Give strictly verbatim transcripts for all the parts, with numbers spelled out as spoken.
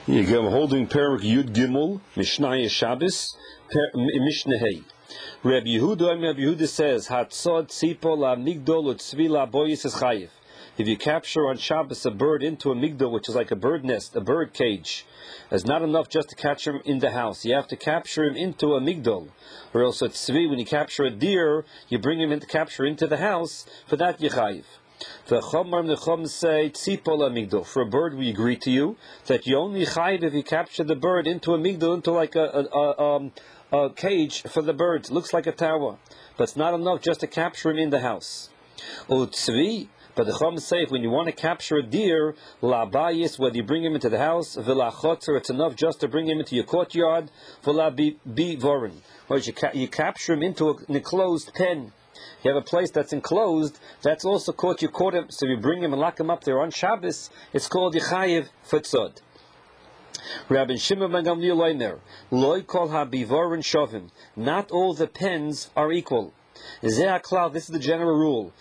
You go holding Perek Yud Gimel, Mishnah Shabbos, Mishnah Hey. Rabbi Yehuda, Rabbi Yehuda says, Hatzod Tzipo La Migdol Utzvi La Boyis is Chayiv. If you capture on Shabbos a bird into a migdol, which is like a bird nest, a bird cage, it's not enough just to catch him in the house. You have to capture him into a migdol. Or else at tzvi, when you capture a deer, you bring him into capture into the house. For that you chayiv. The Chomar the Chom say Tzipo La Migdol. For a bird, we agree to you that you only chayiv if you capture the bird into a migdol, into like a, a, a, um, a cage for the birds. It looks like a tower, but it's not enough just to capture him in the house. O tzvi. But the Chum say, when you want to capture a deer, la bayis, whether you bring him into the house, v'la chotzer, it's enough just to bring him into your courtyard, v'la bi vorin. Or you, ca- you capture him into an enclosed pen. You have a place that's enclosed, that's also caught, you caught him, so you bring him and lock him up there on Shabbos, it's called Yechayev Futzod. Rabbi Shimon ben Gamliel Omer, loy kol ha-bivorin shovim. Not all the pens are equal. This is the general rule.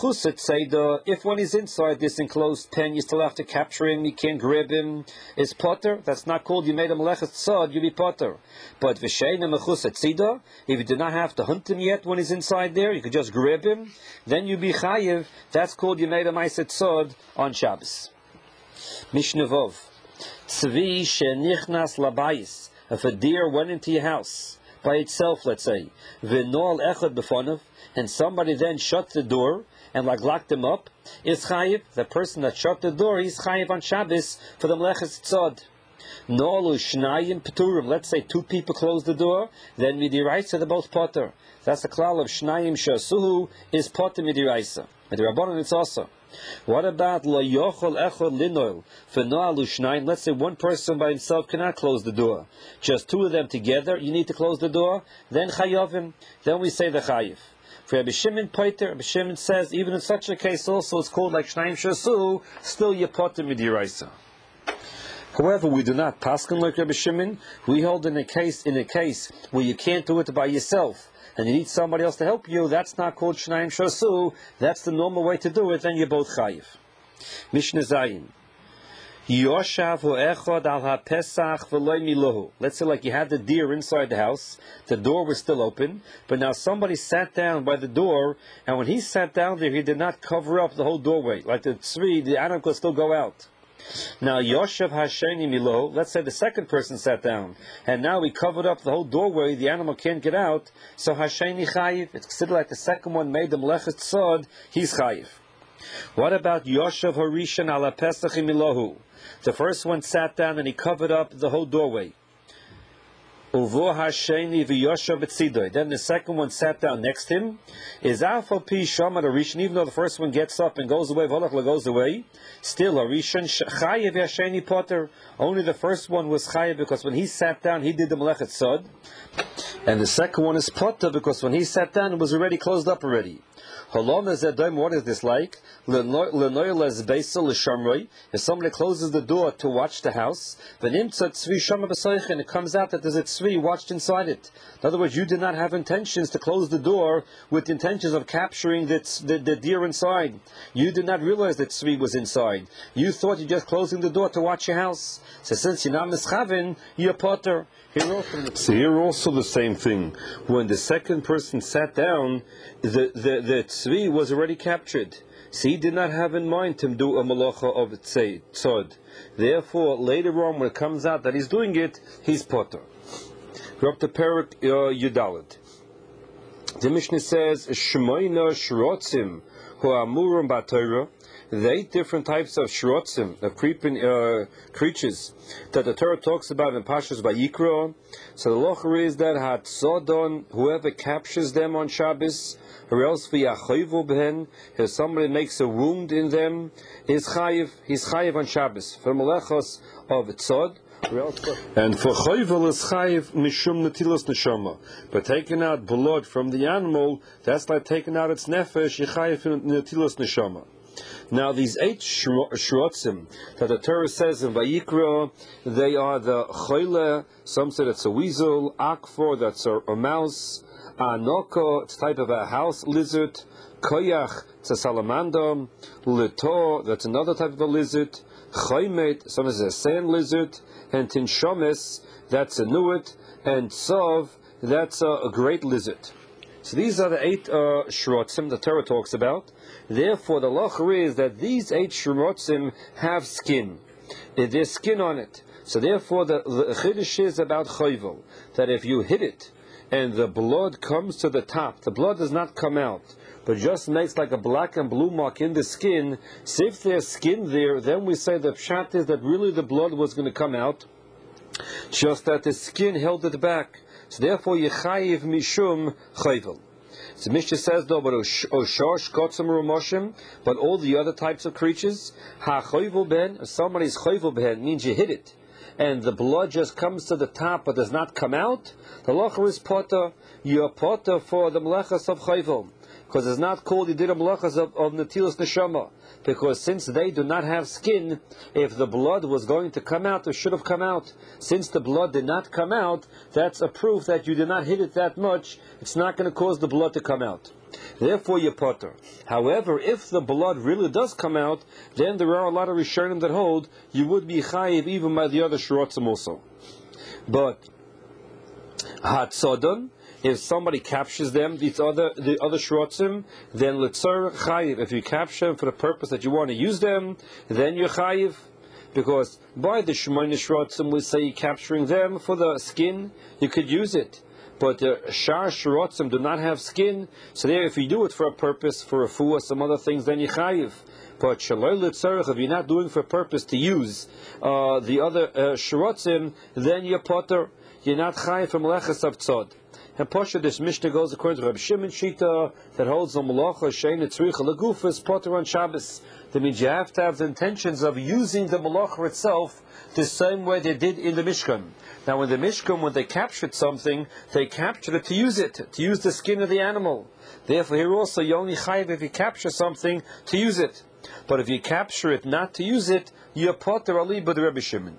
If one is inside this enclosed pen, you still have to capture him, you can't grab him. Is potter? That's not called you made a melechet tzad, you be potter. But if you do not have to hunt him yet when he's inside there, you could just grab him, then you be chayiv. That's called you made a meiset tzad on Shabbos. Mishnah Vov. Tzvi shenichnas labayis. If a deer went into your house by itself, let's say, v'nol echad b'fonav, and somebody then shut the door and like locked him up, is chayiv. The person that shut the door, he's chayiv on Shabbos for the meleches tzad. Nolu shnayim p'turim. Let's say two people close the door, then midiraisa they're both potter. That's the klal of shnayim shasuhu is potter midiraisa. But the rabbanon it's also. What about lo yochol echad linoil for noalu shnayim? Let's say one person by himself cannot close the door. Just two of them together, you need to close the door. Then chayovim. Then we say the chayiv. For Rabbi Shimon Poiter, Rabbi Shimon says even in such a case also it's called like shnayim shasu, still you potter midiraisa. However, we do not paskin like Rabbi Shimon. We hold in a case in a case where you can't do it by yourself and you need somebody else to help you. That's not called shnayim shasu. That's the normal way to do it. Then you're both chayiv. Mishnah Zayin. Yoshav echad al ha-pesach v'loy milohu. Let's say like you had the deer inside the house, the door was still open, but now somebody sat down by the door, and when he sat down there, he did not cover up the whole doorway. Like the tzvi, the animal could still go out. Now Yoshav hasheni milohu. Let's say the second person sat down, and now he covered up the whole doorway, the animal can't get out, so hasheni chayiv. It's considered like the second one made the melechet tzad, he's chayiv. What about Yoshav Harishan ala Pesach milohu? The first one sat down and he covered up the whole doorway. Uvo hasheni v'Yoshav b'tzidoy. Then the second one sat down next to him. Is alpha pi shamad Harishan? Even though the first one gets up and goes away, v'olach goes away, still Harishan chayev hasheni potter. Only the first one was chayev because when he sat down, he did the melechet tzad, and the second one is potter because when he sat down, it was already closed up already. What is this like? If somebody closes the door to watch the house, and it comes out that there's a tzvi watched inside it. In other words, you did not have intentions to close the door with the intentions of capturing the, the, the deer inside. You did not realize that tzvi was inside. You thought you're just closing the door to watch your house. So since you're not mischavin, you're potter. Here also, so here also the same thing. When the second person sat down, the the, the tzvi was already captured. So he did not have in mind to do a malacha of tzod. Therefore, later on, when it comes out that he's doing it, he's potter. We're up to Perek uh, Yudalit. The Mishnah says, Shmoina shrotzim hu amurim b'Torah. The eight different types of shrotzim, of creeping uh, creatures, that the Torah talks about in Pashas Vayikra. So the locher is that hatzodon, whoever captures them on Shabbos, or else v'yachoyvu behen, if somebody makes a wound in them, is chayiv, he's chayiv on Shabbos for melechos of tzod. And for choyvel is chayiv mishum netilas neshama. But taking out blood from the animal, that's like taking out its nefesh, chayiv netilas neshama. Now these eight shrotzim that the Torah says in Vayikra, they are the choyle, some say that's a weasel, akfor, that's a, a mouse, Anoko, it's a type of a house lizard. Koyach, it's a salamander. Lito, that's another type of a lizard. Chaymet, sometimes a sand lizard. And Tinshomes, that's a nuet. And Tsov, that's a, a great lizard. So these are the eight uh, shrotzim the Torah talks about. Therefore, the locher is that these eight shrotzim have skin. There's skin on it. So therefore, the, the chiddush is about chayvel, that if you hit it and the blood comes to the top, the blood does not come out, but just makes like a black and blue mark in the skin. So if there's skin there, then we say the pshat is that really the blood was going to come out, just that the skin held it back. So therefore, yechayiv mishum chayvel. So Mishnah says though, but oshosh kotzim rumoshim, but all the other types of creatures, ha chayvel ben, if somebody's chayvel ben means you hit it, and the blood just comes to the top but does not come out, the locher is potter. You're potter for the melechas of chayvel, because it's not called you did a melechas of, of netilas neshama, because since they do not have skin, if the blood was going to come out, it should have come out. Since the blood did not come out, that's a proof that you did not hit it that much. It's not going to cause the blood to come out. Therefore, you potter. However, if the blood really does come out, then there are a lot of Rishonim that hold you would be chayiv even by the other shrotzim also. But hatzodon, if somebody captures them, these other the other shrotzim, then letzer chayiv. If you capture them for the purpose that you want to use them, then you're chayiv. Because by the shmoyne shrotzim, we say capturing them for the skin, you could use it. But the shar shrotzim do not have skin, so there, if you do it for a purpose, for a fuah, some other things, then you chayiv. But shaloi letzarech, if you're not doing for a purpose to use uh, the other uh, shrotzim, then you're potter. You're not chayiv from melechas of tzod. And Posha, this Mishnah goes according to Reb Shimon Shita that holds the malacha shein etzricha legufas potter on Shabbos. That means you have to have the intentions of using the malacha itself the same way they did in the Mishkan. Now in the Mishkan, when they captured something, they captured it to use it, to use the skin of the animal. Therefore here also you only chayiv if you capture something to use it. But if you capture it not to use it, you're potter ali b'd Reb Shimon.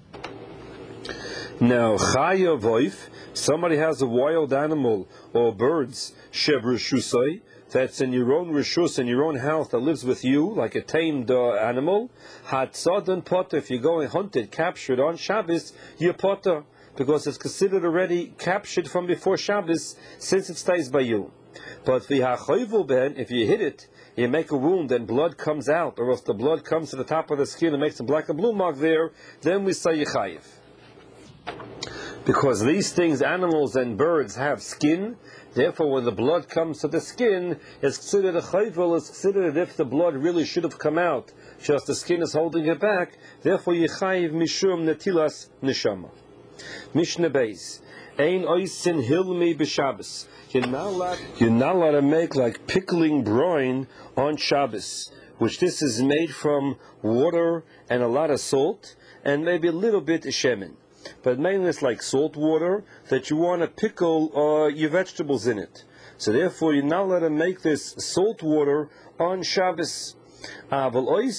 Now chaya voif, somebody has a wild animal or birds, shev reshusai, that's in your own reshus, in your own house, that lives with you, like a tamed uh, animal. Hatzadon potter, if you go and hunt it, capture it on Shabbos, you're potter, because it's considered already captured from before Shabbos, since it stays by you. But v'hachayvul ben, if you hit it, you make a wound and blood comes out, or if the blood comes to the top of the skin and makes a black and blue mark there, then we say yechayiv. Because these things, animals and birds, have skin, therefore when the blood comes to the skin, it's considered a chayvel, it's considered as if the blood really should have come out, just the skin is holding it back, therefore yechayiv mishum netilas neshama. Mishnah Beis, ein oisin hilmi b'Shabbos. You're not allowed, you're not allowed to make like pickling brine on Shabbos, which this is made from water and a lot of salt, and maybe a little bit of shemen. But mainly it's like salt water that you want to pickle uh, your vegetables in it. So therefore you're not allowed to make this salt water on Shabbos. But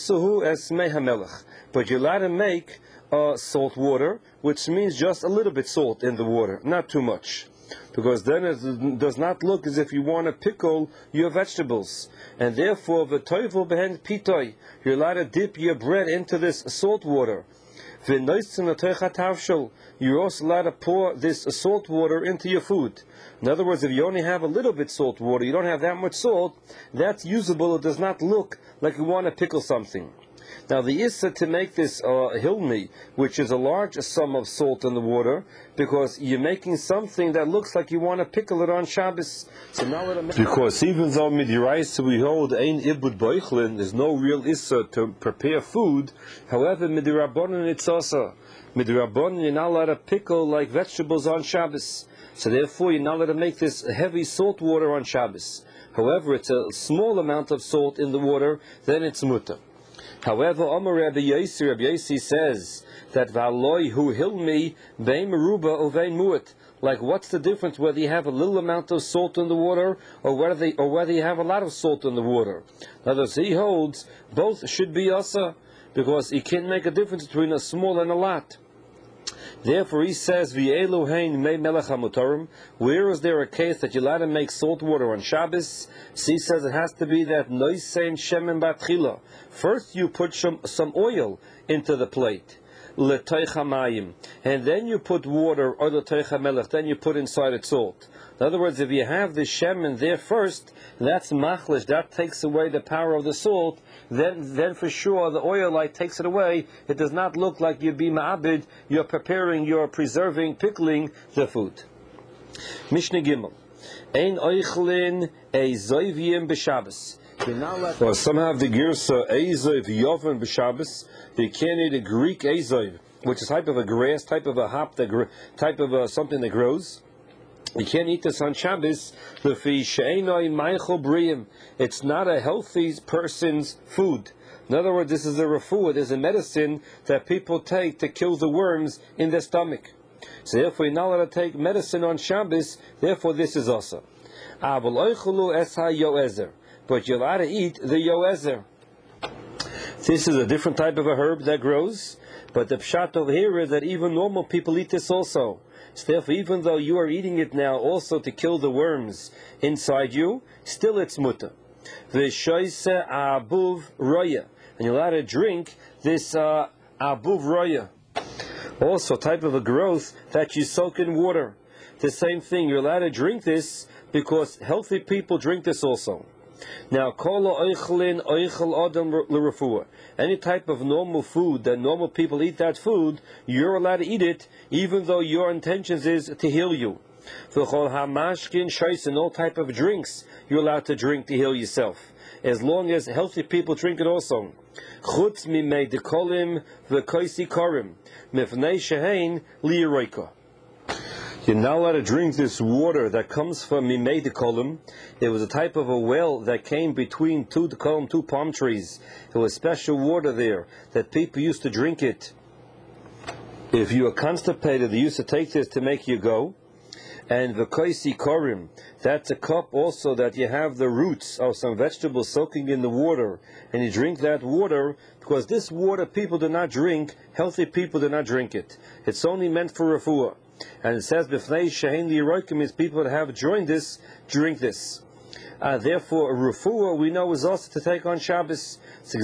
you're allowed to make uh, salt water, which means just a little bit salt in the water, not too much. Because then it does not look as if you want to pickle your vegetables. And therefore, v'toivel behen pitoy, you're allowed to dip your bread into this salt water. You're also allowed to pour this salt water into your food. In other words, if you only have a little bit salt water, you don't have that much salt, that's usable. It does not look like you want to pickle something. Now the issa to make this uh, hilmi, which is a large sum of salt in the water, because you're making something that looks like you want to pickle it on Shabbos. So now let me because even though midirais we hold ein ibud boichlin, there's no real issa to prepare food. However, midirabonin it's also midirabonin you're not allowed to pickle like vegetables on Shabbos. So therefore, you're not allowed to make this heavy salt water on Shabbos. However, it's a small amount of salt in the water, then it's mutter. However, Omar Rabbi Yossi, Rabbi Yossi says that v'aloi hu hilmi bein meruba uvein muat. Like, what's the difference whether you have a little amount of salt in the water or whether they, or whether you have a lot of salt in the water? In other words, he holds both should be asa, because he can't make a difference between a small and a lot. Therefore, he says, "V'eluhein mei melech hamutarim." Where is there a case that you're allowed to make salt water on Shabbos? So he says it has to be that noisein shemen batchila. First, you put some some oil into the plate, l'toich hamayim, and then you put water, or l'toich hamelech. Then you put inside it salt. In other words, if you have the shemen there first, that's machlish. That takes away the power of the salt. Then, then for sure, the oil light takes it away. It does not look like you'd be ma'abid. You're preparing, you're preserving, pickling the food. Mishnah Gimel. Ein oichlin a zoivim b'Shabbos. Well, somehow the girsa ezoiv yovan b'Shabbos. You can't eat a Greek ezoiv, which is type of a grass, type of a hop, that gr- type of a, something that grows. You can't eat this on Shabbos. It's not a healthy person's food. In other words, this is a refuah. There's a medicine that people take to kill the worms in their stomach. So therefore, you're not allowed to take medicine on Shabbos. Therefore, this is also. But you're allowed to eat the yoezer. This is a different type of a herb that grows. But the pshat over here is that even normal people eat this also. So therefore, even though you are eating it now also to kill the worms inside you, still it's mutter. V'shoise abuv roya, and you're allowed to drink this uh, abuv roya, also type of a growth that you soak in water. The same thing, you're allowed to drink this because healthy people drink this also. Now, any type of normal food that normal people eat, that food, you're allowed to eat it, even though your intentions is to heal you. And all type of drinks, you're allowed to drink to heal yourself, as long as healthy people drink it also. You're not allowed to drink this water that comes from Mimei Dekolim. It was a type of a well that came between two Dekolim, two palm trees. There was special water there that people used to drink it. If you were constipated, they used to take this to make you go. And the Koisi Korim, that's a cup also that you have the roots of some vegetables soaking in the water, and you drink that water, because this water people do not drink, healthy people do not drink it. It's only meant for refuah. And it says, "B'fnei shehein li'roikim," means people that have joined this, drink this. Uh, therefore, a refuah we know is also to take on Shabbos. The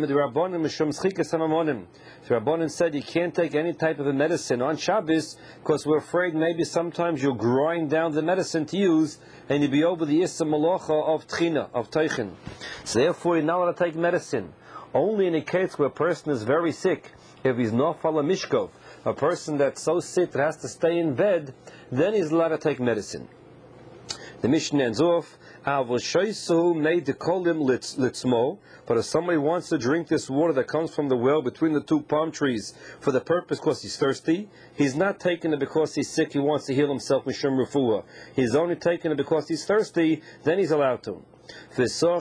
Rabbanan said you can't take any type of a medicine on Shabbos because we're afraid maybe sometimes you'll grind down the medicine to use and you'll be over the Issa Malacha of Tchina, of Teichin. So therefore, you're not allowed to take medicine. Only in a case where a person is very sick, if he's nofal mishkov, a person that's so sick that has to stay in bed, then he's allowed to take medicine. The Mishnah ends off, but if somebody wants to drink this water that comes from the well between the two palm trees for the purpose because he's thirsty, he's not taking it because he's sick, he wants to heal himself mishum refuah. He's only taking it because he's thirsty, then he's allowed to. You're allowed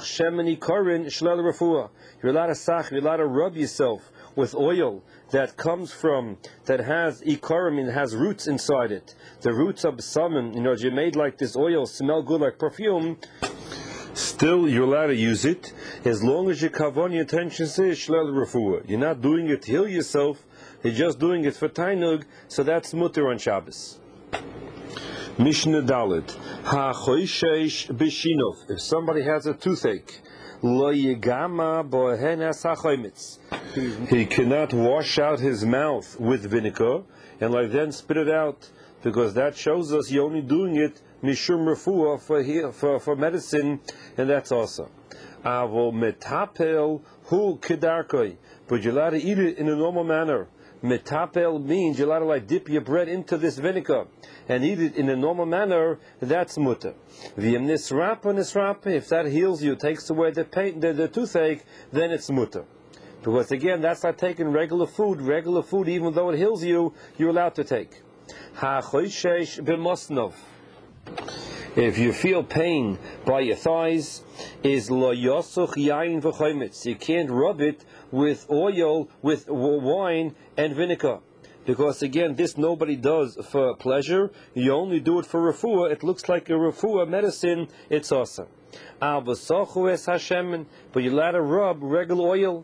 to sach, you're allowed to rub yourself with oil that comes from, that has ikarim, and has roots inside it. The roots of salmon, you know, you made like this oil, smell good like perfume, still you're allowed to use it, as long as your kavan, your intention says, shlel refuah. You're not doing it to heal yourself, you're just doing it for tainug, so that's mutter on Shabbos. Mishnah Dalet. Ha choishesh b'shinov. If somebody has a toothache, lo yigama bohenas hachomitz. He cannot wash out his mouth with vinegar and like then spit it out, because that shows us you're only doing it mishum refuah for for for medicine, and that's awesome. Avo metapel hu kedarkoi. But you're allowed to eat it in a normal manner. Metapel means you're allowed to like dip your bread into this vinegar and eat it in a normal manner. That's mutter. V'yem nisrapa nisrapa. If that heals you, takes away the pain, the, the toothache, then it's mutter. Because again, that's not taking regular food. Regular food, even though it heals you, you're allowed to take. Ha choishesh b'mosnov. If you feel pain by your thighs, is lo yosuch yain v'chomitz. You can't rub it with oil, with wine and vinegar, because again, this nobody does for pleasure. You only do it for refuah. It looks like a refuah medicine. It's awesome. But you're allowed to rub regular oil.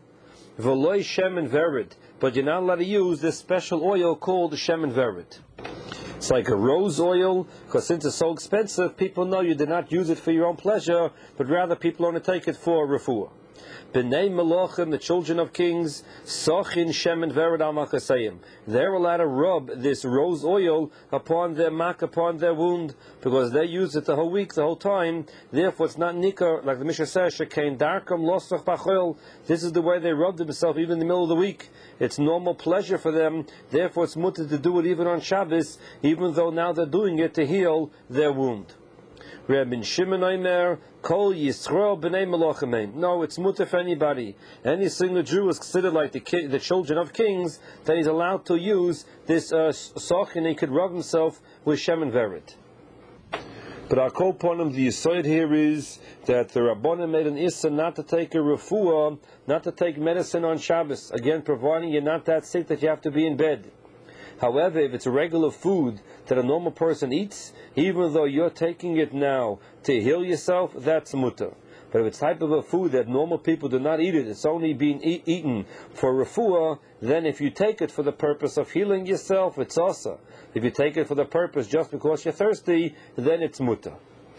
V'loy shemen vered, but you're not allowed to use this special oil called shemen vered. It's like a rose oil, because since it's so expensive, people know you did not use it for your own pleasure, but rather people only take it for refuah. B'nei Melochim, the children of kings, sochin shemen vered al makasayim. They're allowed to rub this rose oil upon their mak, upon their wound, because they use it the whole week, the whole time. Therefore, it's not nikar, like the Mishnah says, shekein darkam losoch b'choil. This is the way they rubbed themselves, even in the middle of the week. It's normal pleasure for them. Therefore, it's mutter to do it even on Shabbos, even though now they're doing it to heal their wound. Rabbi Shimon Omer, Kol Yisrael b'nei Melochim. No, it's mutter for anybody. Any single Jew is considered like the ki- the children of kings, that he's allowed to use this uh, soch, and he could rub himself with shemen vered. But our kol ponim, the yisoid here is that the Rabbanan made an issa not to take a refuah, not to take medicine on Shabbos. Again, providing you're not that sick that you have to be in bed. However, if it's a regular food that a normal person eats, even though you're taking it now to heal yourself, that's mutter. But if it's type of a food that normal people do not eat it, it's only being e- eaten for refuah, then if you take it for the purpose of healing yourself, it's asa. If you take it for the purpose just because you're thirsty, then it's mutter.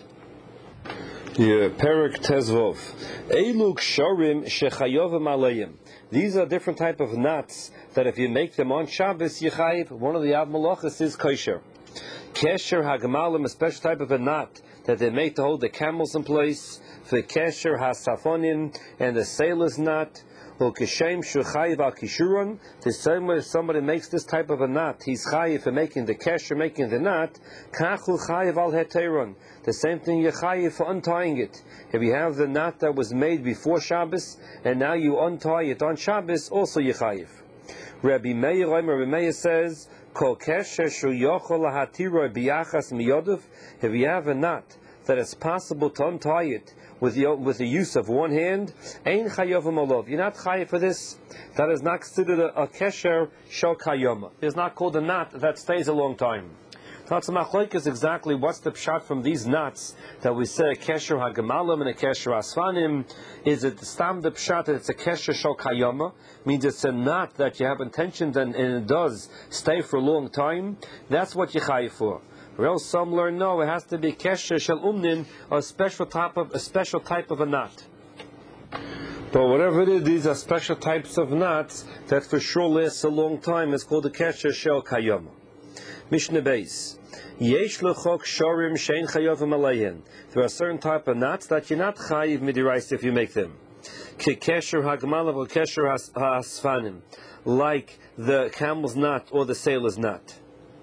Yeah, Perek Tezvov. Eiluk shorim shechayovim aleim. These are different type of nuts that if you make them on Shabbos, Yechayiv. One of the Av Malachas is kosher. Kesher hagamalim, a special type of a nut that they make to hold the camels in place. For kesher hasafonim and the sailor's nut. Or kishem shuchayiv al kishuron. The same way somebody makes this type of a nut, he's chayiv for making the kesher, making the nut. Kachu chayiv al heteron. The same thing you're chayiv for untying it. If you have the nut that was made before Shabbos and now you untie it on Shabbos, also you're chayiv. Rabbi Meir, Rabbi Meir says, Kol kesher shu yochol lahatiroi biyachas miyoduf. If you have a nut that it's possible to untie it with the, with the use of one hand, ein chayovim olov. You're not chayiv for this. That is not considered a, a kesher shel kayoma. It's not called a nut that stays a long time. That's a machlokes exactly what's the pshat from these nuts that we say a kesher hagamalim and a kesher asfanim. Is it stam the pshat that it's a kesher shel kayoma? Means it's a nut that you have intentions and, and it does stay for a long time. That's what you chayiv for. Or else some learn no, it has to be kesher shel umnin, a special type of a special type of a nut. But whatever it is, these are special types of nuts that for sure lasts a long time. It's called the kesher shel kayoma. Mishnah Beis. Yesh lechok shorim shein chayovim aleihen. There are certain type of nuts that you're not chayiv midirais if you make them. Kekesher hagmalav or kesher hasfanim, like the camel's nut or the sailor's nut.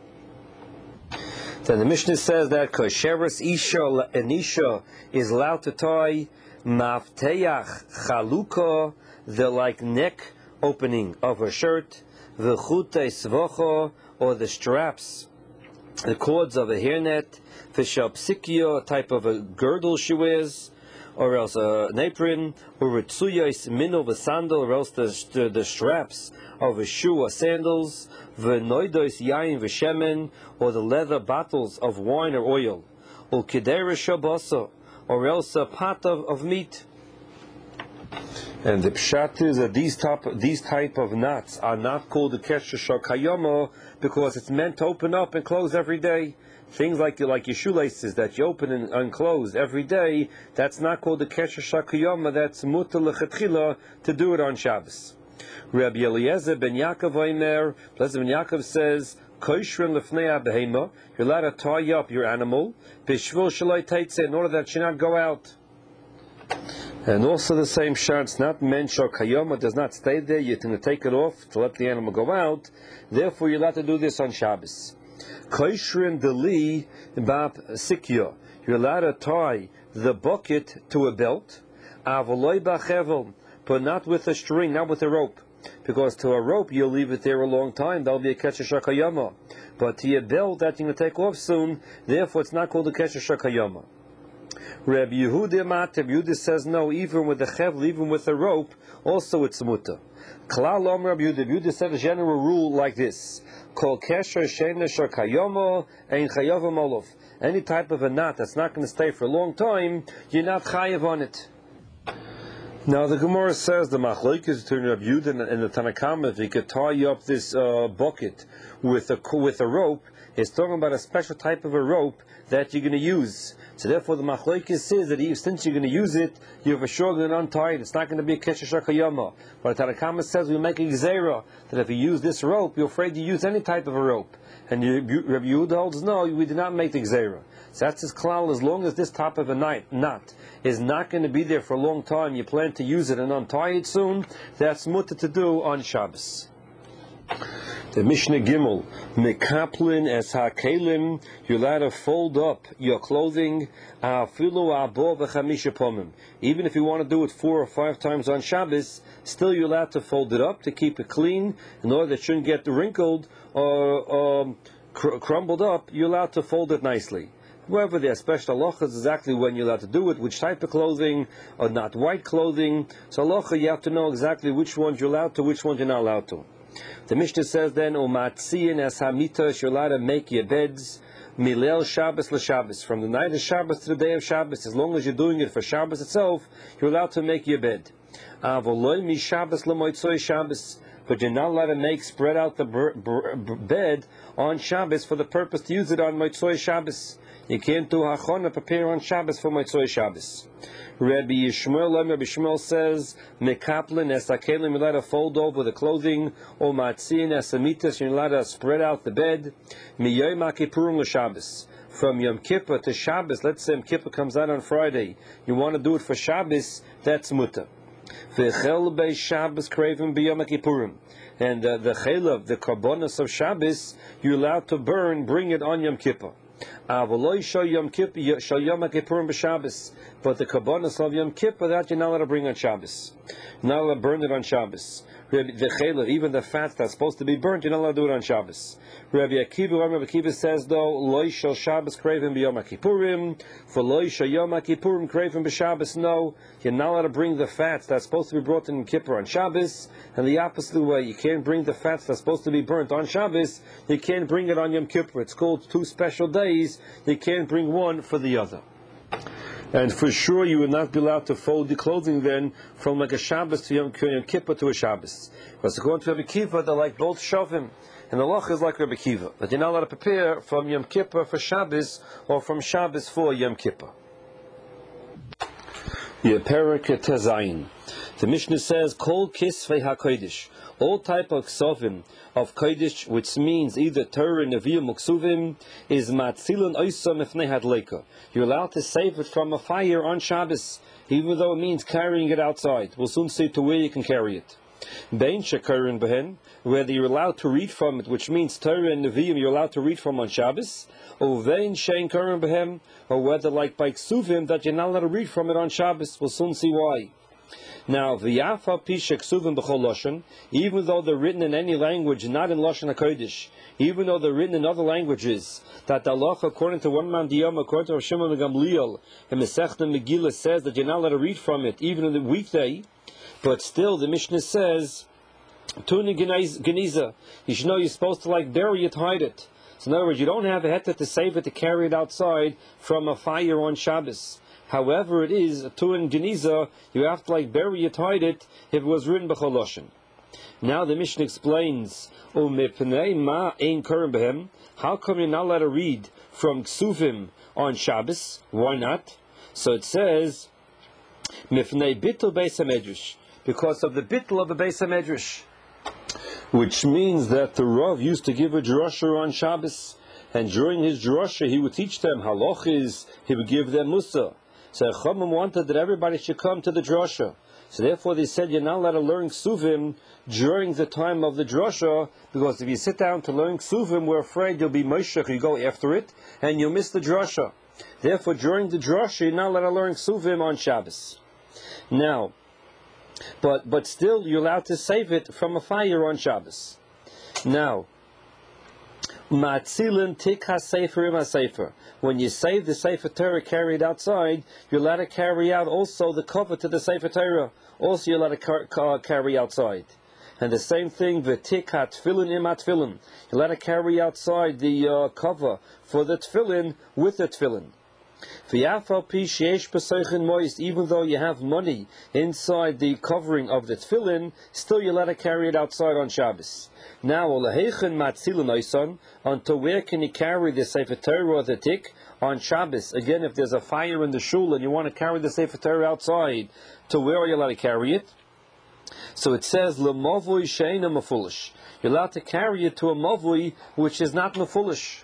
Then the Mishnah says that kosheres isha, an isha is allowed to tie mafteach chaluka, the like neck opening of her shirt, v'chutei svocho, or the straps, the cords of a hairnet, v'shalpsikio, a type of a girdle she wears, or else uh, an apron, or ritzuyos mino v'sandal, or else the, the, the straps of a shoe or sandals, v'noidos yain v'shemen, or the leather bottles of wine or oil, or kedera shabaso, or else a pot of, of meat. And the pshat is that these type these type of nuts are not called the kesher shel kayoma because it's meant to open up and close every day. Things like like your shoelaces that you open and unclose every day, that's not called the kesher shel kayoma. That's mutar lechatchila to do it on Shabbos. Rabbi Eliezer ben Yaakov Omer, Eliezer ben Yaakov says, Koshrin lefnei behema, you're allowed to tie up your animal, b'shvil shaloi teitze, in order that it should not go out. And also the same shot, it's not meant shel kayoma, it does not stay there, you're going to take it off to let the animal go out, therefore you're allowed to do this on Shabbos. Koshrin deli bab sikya, you're allowed to tie the bucket to a belt, avoloi bachevel, but not with a string, not with a rope. Because to a rope you'll leave it there a long time, that'll be a kesher shel kayoma. But to your belt that you're going to take off soon, therefore it's not called a kesher shel kayoma. Rabbi Yehuda Mat, Rabbi Yehuda says no, even with the chevel, even with the rope, also it's muta. Klal Om Rabbi Yehuda, Rabbi Yehuda said a general rule like this: Kol kesher sheina shel kayoma ein chayav molov. Any type of a knot that's not going to stay for a long time, you're not chayav on it. Now the Gemara says the machlokes between Rabbi Yehuda and the Tanna Kamma, if he could tie you up this uh, bucket with a with a rope, it's talking about a special type of a rope that you're going to use. So therefore the machlokes says that you, since you're going to use it, you're for sure going to untie it. It's not going to be a kesher shakayama. But the Tanna Kamma says we make a gzeira that if you use this rope, you're afraid to use any type of a rope. And Rabbi Yehuda holds no, we did not make the gzeira. So that's his klal. As long as this type of a knot, knot is not going to be there for a long time, you plan to use it and untie it soon, that's mutter to do on Shabbos. The Mishnah Gimel, Mekaplin es hakelim, you're allowed to fold up your clothing, afilu abo v'chamisha pomim. Even if you want to do it four or five times on Shabbos, still you're allowed to fold it up to keep it clean, in order that it shouldn't get wrinkled or um, cr- crumbled up, you're allowed to fold it nicely. However, there are special halachas exactly when you're allowed to do it, which type of clothing, or not white clothing. So halacha, you have to know exactly which ones you're allowed to, which ones you're not allowed to. The Mishnah says then, umatziyin es hamita, you're allowed to make your beds, milel Shabbos l'Shabbos, from the night of Shabbos to the day of Shabbos. As long as you're doing it for Shabbos itself, you're allowed to make your bed. Avoloi mi Shabbos l'moitzoi Shabbos, but you're not allowed to make, spread out the br- br- br- bed on Shabbos for the purpose to use it on moitzoi Shabbos. You can't do hachana, prepare on Shabbos for Motzoi Shabbos. Rabbi Yishmael, Rabbi Yishmael says, Mekaplin es hakelim, you're allowed to fold over the clothing, or matzin es hamitas, you're allowed to spread out the bed. Miyom HaKippurim l'Shabbos. From Yom Kippur to Shabbos, let's say Yom Kippur comes out on Friday, you want to do it for Shabbos, that's mutter. V'chel bei Shabbos kreiven b'Yom HaKippurim. And uh, the chelav, the karbonos of Shabbos, you're allowed to burn, bring it on Yom Kippur. But the karbonos of Yom Kippur, that you're not allowed to bring on Shabbos. You're not allowed to burn it on Shabbos. The chelav, even the fat that's supposed to be burnt, you're not allowed to do it on Shabbos. Rabbi Akiva, Rabbi Akiva says though, Loi shall Shabbos kreiven b'Yom HaKippurim, for Loi shall Yom HaKippurim kreiven b'Shabbos. No, you're not allowed to bring the fats that's supposed to be brought in Yom Kippur on Shabbos, and the opposite way, you can't bring the fats that's supposed to be burnt on Shabbos, you can't bring it on Yom Kippur. It's called two special days, you can't bring one for the other. And for sure you would not be allowed to fold the clothing then from like a Shabbos to Yom, Yom Kippur to a Shabbos. Because according to Rabbi Kiva, they're like both shovim. And the loch is like Rabbi Kiva. But you're not allowed to prepare from Yom Kippur for Shabbos or from Shabbos for Yom Kippur. Yeperek Tezayin. The Mishnah says, Kol Kisvei HaKodesh. All type of ksovim of Kodesh, which means either Torah, Nevi'im, Muksuvim, is Matzilun Oisam Ifnei Hadleika. You're allowed to save it from a fire on Shabbos, even though it means carrying it outside. We'll soon see to where you can carry it. Bein Shekarin Behen, whether you're allowed to read from it, which means Torah and Nevi'im, you're allowed to read from on Shabbos, or Vein Shein Karin Behem, or whether like by Ksuvim, that you're not allowed to read from it on Shabbos. We'll soon see why. Now, v'yafa pishek suvim b'chol lashon, even though they're written in any language, not in lashon hakodesh, even though they're written in other languages, that the halacha, according to one man diyam, according to Rav Shimon Gamliel, and Masechta Megillah says that you're not allowed to read from it, even on the weekday, but still the Mishnah says, tuni geniza, you should know you're supposed to like bury it, hide it. So in other words, you don't have a heter to save it to carry it outside from a fire on Shabbos. However, it is a tuin geniza, you have to like bury it, hide it, if it was written b'chol lashon. Now the Mishnah explains, u'mepnei ma ein karim behem. How come you're not allowed to read from ksuvim on Shabbos? Why not? So it says, mepnei bittul beis hamedrash, because of the bittul of the beis hamedrash, which means that the Rav used to give a drasha on Shabbos, and during his drasha he would teach them halachas, he would give them musa. So Chachamim wanted that everybody should come to the drasha. So therefore they said you're not allowed to learn ksuvim during the time of the drasha, because if you sit down to learn ksuvim, we're afraid you'll be moshech, you go after it, and you'll miss the drasha. Therefore during the drasha you're not allowed to learn ksuvim on Shabbos. Now, but but still you're allowed to save it from a fire on Shabbos. Now, Matzilin tik ha-sefer im ha-sefer. When you save the Sefer Torah carried outside, you're allowed to carry out also the cover to the Sefer Torah. Also you're allowed to car- car- carry outside. And the same thing, v'tik ha-tfilin im ha-tfilin. You're allowed to carry outside the uh, cover for the tfilin with the tfilin. Even though you have money inside the covering of the tefillin, still you're allowed to carry it outside on Shabbos. Now, until where can you carry the Sefer Torah or the tik on Shabbos? Again, if there's a fire in the shul and you want to carry the Sefer Torah outside, to where are you allowed to carry it? So it says, L'mavui she'ena mefulish. You're allowed to carry it to a mavui which is not mefulish,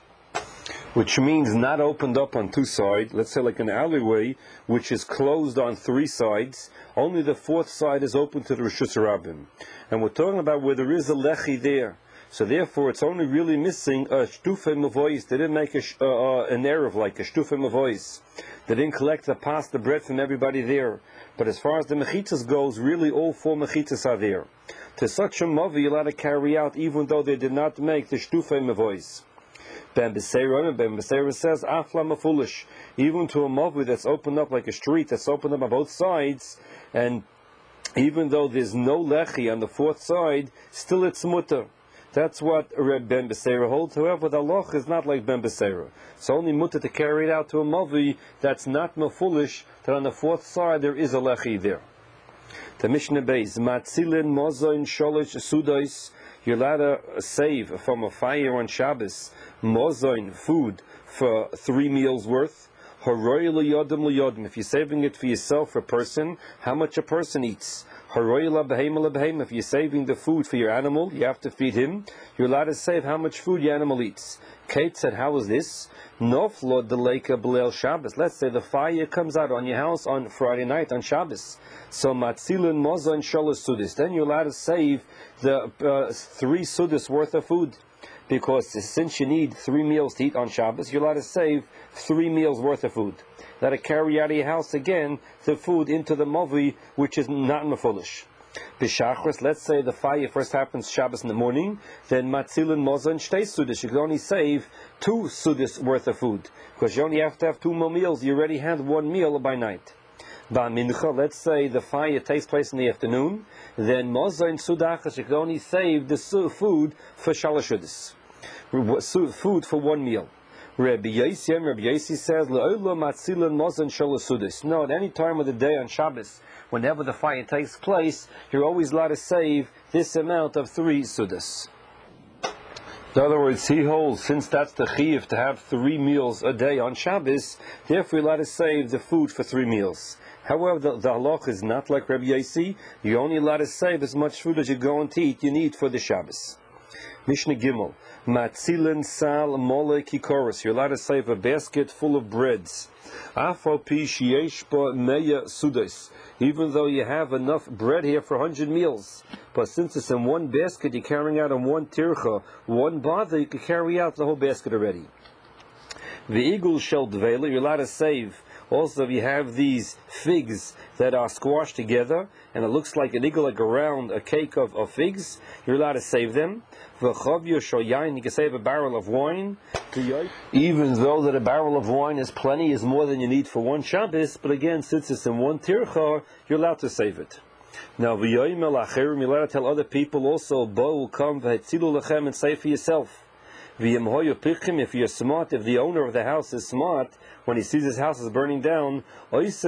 which means not opened up on two sides. Let's say like an alleyway, which is closed on three sides. Only the fourth side is open to the Rishus Rabbim. And we're talking about where there is a lechi there. So therefore, it's only really missing a shtufe mavois. They didn't make a, uh, uh, an erev like a shtufe mavois. They didn't collect the pas, the bread from everybody there. But as far as the mechitzas goes, really all four mechitzas are there. To such a mavi, you're allowed to carry out, even though they did not make the shtufe mavois. Ben Beseira, and Ben Beseira says, Afla mafulish, even to a mavi that's opened up like a street, that's opened up on both sides, and even though there's no lechi on the fourth side, still it's mutter. That's what Reb Ben Beseira holds. However, the loch is not like Ben Beseira. It's only mutter to carry it out to a mavi that's not mafulish, that on the fourth side there is a lechi there. The Mishnah Beis, Matzilin mozoin sholish sudois. You're allowed to save from a fire on Shabbos, mozoin, food, for three meals worth. Haroy l'yodim l'yodim. If you're saving it for yourself, a person, how much a person eats. Haroy l'behem l'behem. If you're saving the food for your animal, you have to feed him. You're allowed to save how much food your animal eats. Kate said, how is this? Noflo deleka b'leil Shabbos. Let's say the fire comes out on your house on Friday night, on Shabbos. So matzilin mozoin shalosh sudis. Then you're allowed to save the uh, three sudis worth of food. Because since you need three meals to eat on Shabbos, you're allowed to save three meals worth of food. You're allowed to carry out of your house again the food into the mavi, which is not mefulish. B'shachris, let's say the fire first happens Shabbos in the morning, then matzilin mozon shtei sudis. You can only save two sudis worth of food, because you only have to have two more meals. You already had one meal by night. Ba'mincha, let's say the fire takes place in the afternoon, then mozon sudachas, you can only save the food for shalosh sudis, food for one meal. Rabbi Yossi, Rabbi Yossi says, Le'olah matzilin mozon shalosh sudis. No, at any time of the day on Shabbos, whenever the fire takes place, you're always allowed to save this amount of three sudas. In other words, he holds, since that's the chiyuv to have three meals a day on Shabbos, therefore you're allowed to save the food for three meals. However, the, the halach is not like Rabbi Yossi. You're only allowed to save as much food as you're going to eat, you need for the Shabbos. Mishnah Gimel, Matzilin sal mole kikoros. You're allowed to save a basket full of breads. Afal pi sheyesh ba meya sudas. Even though you have enough bread here for one hundred meals. But since it's in one basket, you're carrying out in one tircha, one bother, you can carry out the whole basket already. The eagle shall dvela, you're allowed to save. Also, if you have these figs that are squashed together, and it looks like an eagle, like around a cake of, of figs, you're allowed to save them. V'chavyo shoyayin, you can save a barrel of wine. Even though that a barrel of wine is plenty, is more than you need for one Shabbos, but again, since it's in one tircha, you're allowed to save it. Now, v'yoyim el acherim, you're allowed to tell other people also, bo will come v'hetzilu lechem, and save for yourself. If you're smart, if the owner of the house is smart, when he sees his house is burning down, like he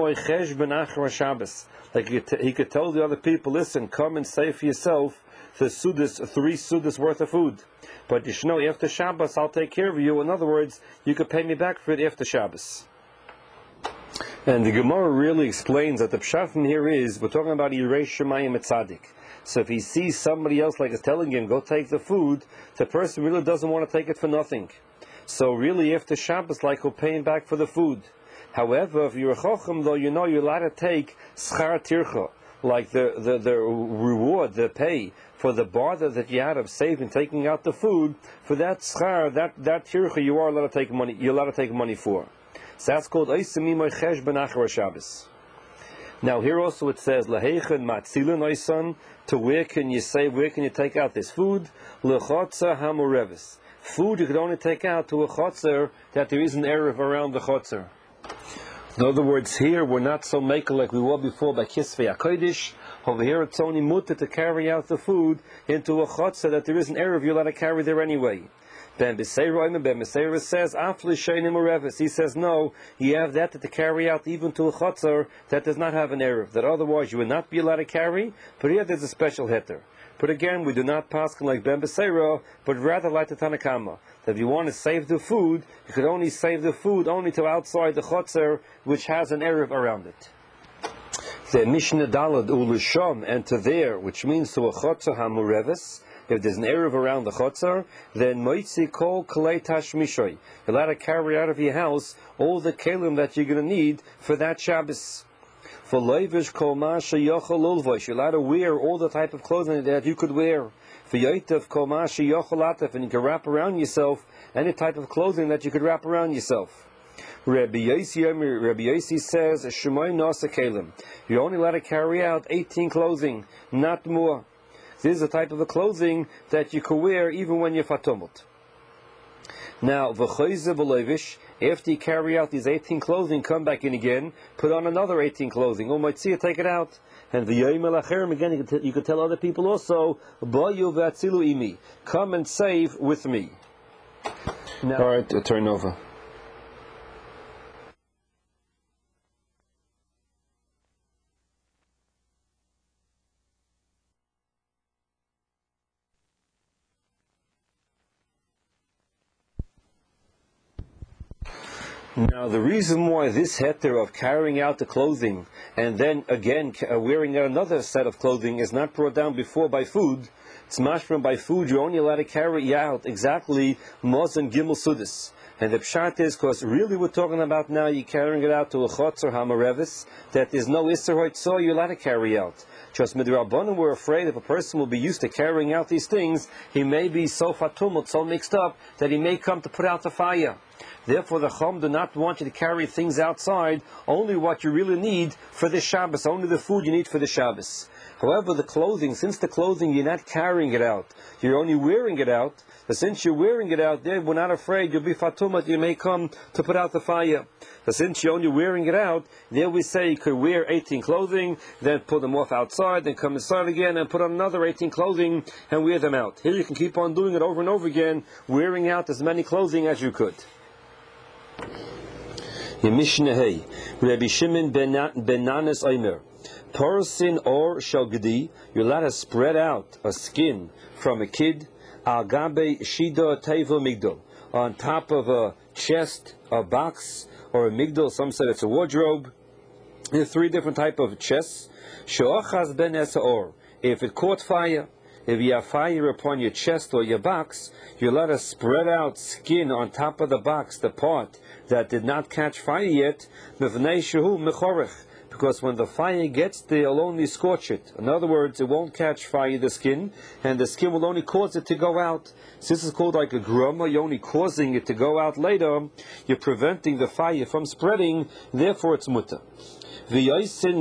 could, he could tell the other people, listen, come and save for yourself the sudas, three sudas worth of food. But you should know, after Shabbos, I'll take care of you. In other words, you could pay me back for it after Shabbos. And the Gemara really explains that the pshat from here is, we're talking about Yirei Shemayim Etzadik. So if he sees somebody else like is telling him, go take the food, the person really doesn't want to take it for nothing. So really after Shabbos, like he'll pay him back for the food. However, if you're a chochem, though, you know you're allowed to take schar tircha, like the, the, the reward, the pay, for the bother that you had of saving, taking out the food, for that schar, that, that tircha, you are allowed to take money, you're allowed to take money for. So that's called Oisem Imoy Chesh Ben Achar Shabbos. Now here also it says Laheichen Matzilin Oisan, to where can you save, where can you take out this food? Lechotzer Hamurevis. Food you could only take out to a chotzer that there is an erev around the chotzer. In other words, here we're not so maker like we were before by Kisvei HaKodesh. Over here it's only mutter to carry out the food into a chotzer that there is an erev you're allowed to carry there anyway. Ben Beseira, Ben Beseira says, Afli Sheinim Urevis. He says, no, you have that to carry out even to a chotzer that does not have an erev, that otherwise you would not be allowed to carry, but here there's a special heter. But again, we do not pass like Ben Beseira, but rather like the Tanakama, that if you want to save the food, you could only save the food only to outside the chotzer, which has an erev around it. The Mishnah Dalad Ulisham, and to there, which means to a chotzer hamurevis. If there's an erev around the chotzer, then moitzi kol kalei tashmishoy. You're allowed to carry out of your house all the kelim that you're going to need for that Shabbos. For leivish kol masha yochel ulvosh, you're allowed to wear all the type of clothing that you could wear. For yoitev kol masha yochel atef, and you can wrap around yourself any type of clothing that you could wrap around yourself. Rabbi Yossi, Rabbi Yossi says, Shemoy nasa kelim. You're only allowed to carry out eighteen clothing, not more. This is a type of a clothing that you can wear even when you're fatumot. Now, v'choyze v'leivish, after you carry out these eighteen clothing, come back in again, put on another eighteen clothing. Or might see it, take it out. And v'yoyim elacherim, again, you can, t- you can tell other people also, Bayu v'atzilu imi, come and save with me. Now, all right, uh, turn over. Now, the reason why this heter of carrying out the clothing and then again uh, wearing another set of clothing is not brought down before by food, it's mashram by food, you're only allowed to carry out exactly Mos and Gimel Sudis. And the pshat is, because really we're talking about now, you're carrying it out to a chotzer hamarevis, that there's no Isser Hoitzah you're allowed to carry out. Just Midrabanan were afraid if a person will be used to carrying out these things, he may be so fatumot, so mixed up, that he may come to put out the fire. Therefore, the Chum do not want you to carry things outside, only what you really need for the Shabbos, only the food you need for the Shabbos. However, the clothing, since the clothing you're not carrying it out, you're only wearing it out, but since you're wearing it out there, we're not afraid you'll be fatumat, you may come to put out the fire. But since you're only wearing it out, there we say you could wear eighteen clothing, then put them off outside, then come inside again and put on another eighteen clothing and wear them out. Here you can keep on doing it over and over again, wearing out as many clothing as you could. Mishnah Hey, Rabbi Shimon ben Nanas Omer, Torsin or Shogdi, you're allowed to spread out a skin from a kid, al gabe shida teva migdal, on top of a chest, a box, or a migdal. Some said it's a wardrobe. There are three different type of chests. She'ochaz ben esaor, if it caught fire. If you have fire upon your chest or your box, you're allowed to spread out skin on top of the box, the part that did not catch fire yet, because when the fire gets there, it'll only scorch it. In other words, it won't catch fire, the skin, and the skin will only cause it to go out. So this is called like a groma, you're only causing it to go out later, you're preventing the fire from spreading, therefore it's mutter. You're allowed to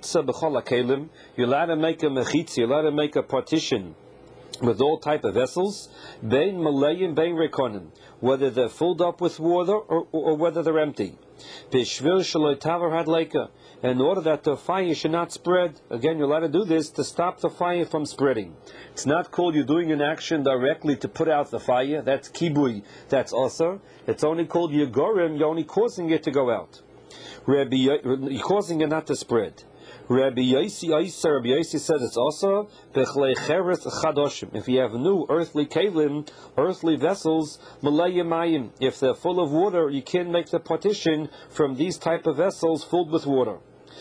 make a mechitza, you're allowed to make a partition with all type of vessels, bein malayim, bein rekonim, whether they're filled up with water or, or, or whether they're empty. Bishvil shaloi tavar hadleika, in order that the fire should not spread. Again, you're allowed to do this to stop the fire from spreading. It's not called you're doing an action directly to put out the fire. That's kibui, that's asar. It's only called yegorim, you're only causing it to go out. Rabbi, you're causing it not to spread. Rabbi Yossi, Rabbi Yossi says it's also if you have new earthly kalim, earthly vessels, malayim, if they're full of water, you can make the partition from these type of vessels filled with water.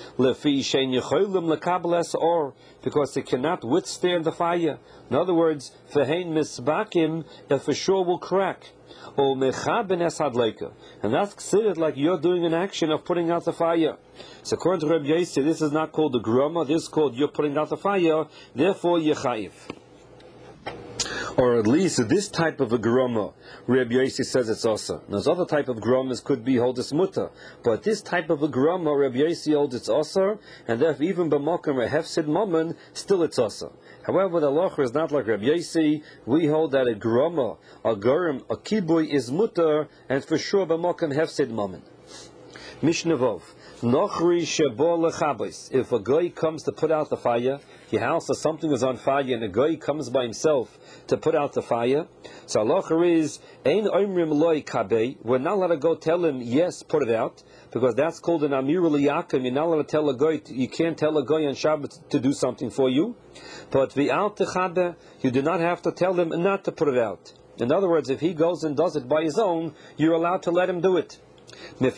Because it cannot withstand the fire. In other words, it for sure will crack. And that's considered like you're doing an action of putting out the fire. So according to Rabbi Yossi, this is not called the groma, this is called you're putting out the fire, therefore you're chayiv. Or at least this type of a groma, Rabbi Yossi says it's also. Now, those other type of gromas could be hold it's mutter, but this type of a groma, Rabbi Yossi holds it's also, and therefore even b'mokum a hefsid moment, still it's also. However, the halacha is not like Rabbi Yossi. We hold that a groma, a gurim, a kibui is mutter, and for sure b'mokum hefsid moment. Mishnah Vov. Nochri shebo lechabos. If a guy comes to put out the fire, your house or something is on fire and a guy comes by himself to put out the fire, so halacha is ein oimrim loy kabei. We're not allowed to go tell him yes, put it out, because that's called an amir liyakim. You're not allowed to tell a guy. You can't tell a guy on Shabbat to do something for you. But v'al techabe, you do not have to tell him not to put it out. In other words, if he goes and does it by his own, you're allowed to let him do it. Because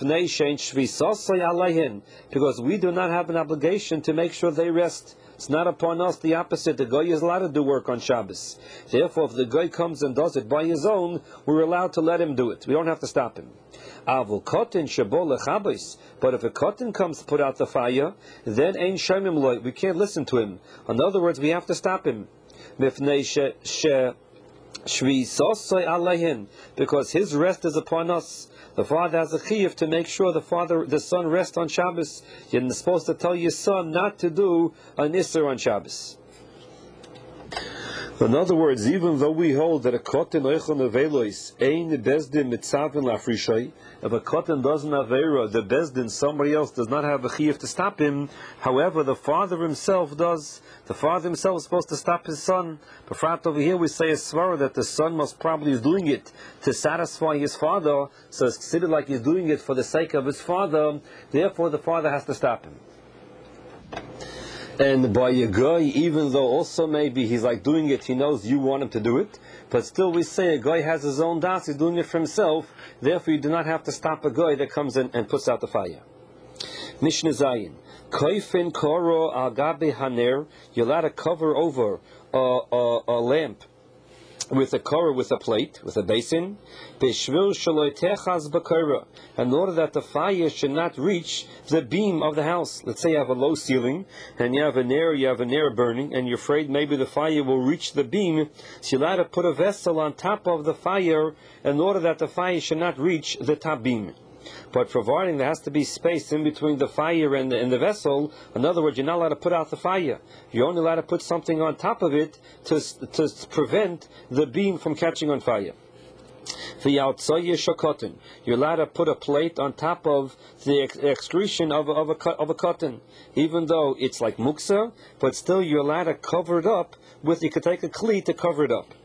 we do not have an obligation to make sure they rest. It's not upon us. The opposite. The guy is allowed to do work on Shabbos. Therefore, if the guy comes and does it by his own, we're allowed to let him do it. We don't have to stop him. But if a cotton comes to put out the fire, then ain't shemim loy. We can't listen to him. In other words, we have to stop him. Because his rest is upon us. The father has a chiyuv to make sure the father, the son rests on Shabbos. You're supposed to tell your son not to do an isser on Shabbos. In other words, even though we hold that a cotton oichon avelois ein bezdin mitzavin lafrishay, if a cotton doesn't have avera, the bezdin, somebody else, does not have a chiyuv to stop him. However, the father himself does. The father himself is supposed to stop his son. But right over here we say a svara that the son most probably is doing it to satisfy his father, so it's considered like he's doing it for the sake of his father. Therefore, the father has to stop him. And by a guy, even though also maybe he's like doing it, he knows you want him to do it, but still we say a guy has his own das, he's doing it for himself, therefore you do not have to stop a guy that comes in and puts out the fire. Mishnah Zayin. Koifin koro al gabe haner, you're allowed to cover over a, a, a lamp with a cover, with a plate, with a basin, b'shvil shaloi techaz b'kora, in order that the fire should not reach the beam of the house. Let's say you have a low ceiling, and you have an air, you have an air burning, and you're afraid maybe the fire will reach the beam, so you're allowed to put a vessel on top of the fire in order that the fire should not reach the top beam. But providing there has to be space in between the fire and the, and the vessel, in other words, you're not allowed to put out the fire. You're only allowed to put something on top of it to, to prevent the beam from catching on fire. You're allowed to put a plate on top of the ex- excretion of, of, a, of a cotton, even though it's like muksa, but still you're allowed to cover it up with, you could take a kli to cover it up.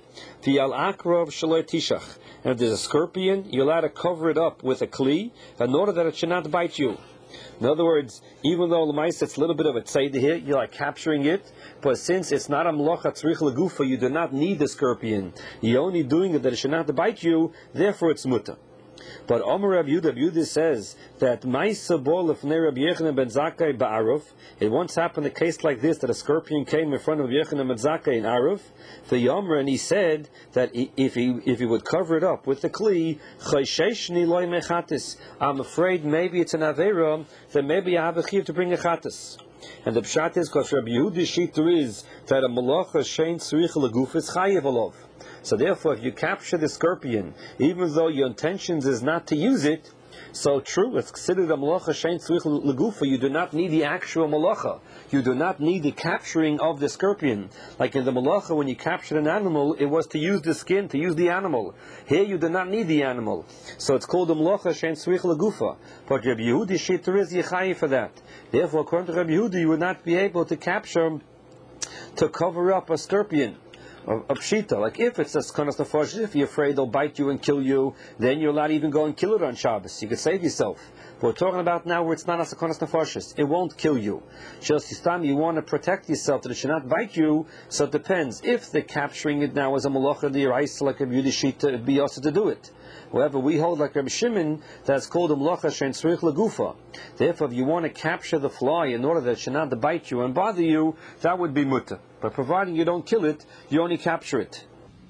And if there's a scorpion, you're allowed to cover it up with a kli in order that it should not bite you. In other words, even though l'mais it's a little bit of a tzayda here, you're like capturing it, but since it's not a mlocha tzrich legufa, you do not need the scorpion. You're only doing it that it should not bite you, therefore it's muta. But Omer Rabbi Yehuda, Rabbi Yehuda says that Ma'isa bo lefnei Rabbi Yochanan ben Zakkai ba'aruf. It once happened a case like this, that a scorpion came in front of Yochanan ben Zakkai in Aruf. The Yomer, and he said that if he if he would cover it up with the kli, chaysheshni loy mechatis. I'm afraid maybe it's an avera, that maybe I have a chiv to bring a chatas. And the pshat is because Rabbi Yehuda's shita is that a malacha shein tzrich leguf is chayiv alov. So therefore, if you capture the scorpion, even though your intentions is not to use it, so true, it's considered a malacha shein tzrich legufa. You do not need the actual malacha. You do not need the capturing of the scorpion. Like in the malacha, when you captured an animal, it was to use the skin, to use the animal. Here, you do not need the animal. So it's called a malacha shein tzrich legufa. But Rabbi Yehuda's shita is yichayi for that. Therefore, according to Rabbi Yehuda, you would not be able to capture, to cover up a scorpion. Of, of pshita, like if it's a konas nefashis, if you're afraid they'll bite you and kill you, then you're allowed to even go and kill it on Shabbos. You could save yourself. But we're talking about now where it's not as a konas nefashis. It won't kill you. Just this time you want to protect yourself that it should not bite you. So it depends. If they're capturing it now as a malacha d'iraisa, like a beauty shita, it'd be also to do it. However, we hold like Rabbi Shimon that's called a malacha shein tzrich legufa. Therefore, if you want to capture the fly in order that it should not bite you and bother you, that would be mutter. But providing you don't kill it, you only capture it.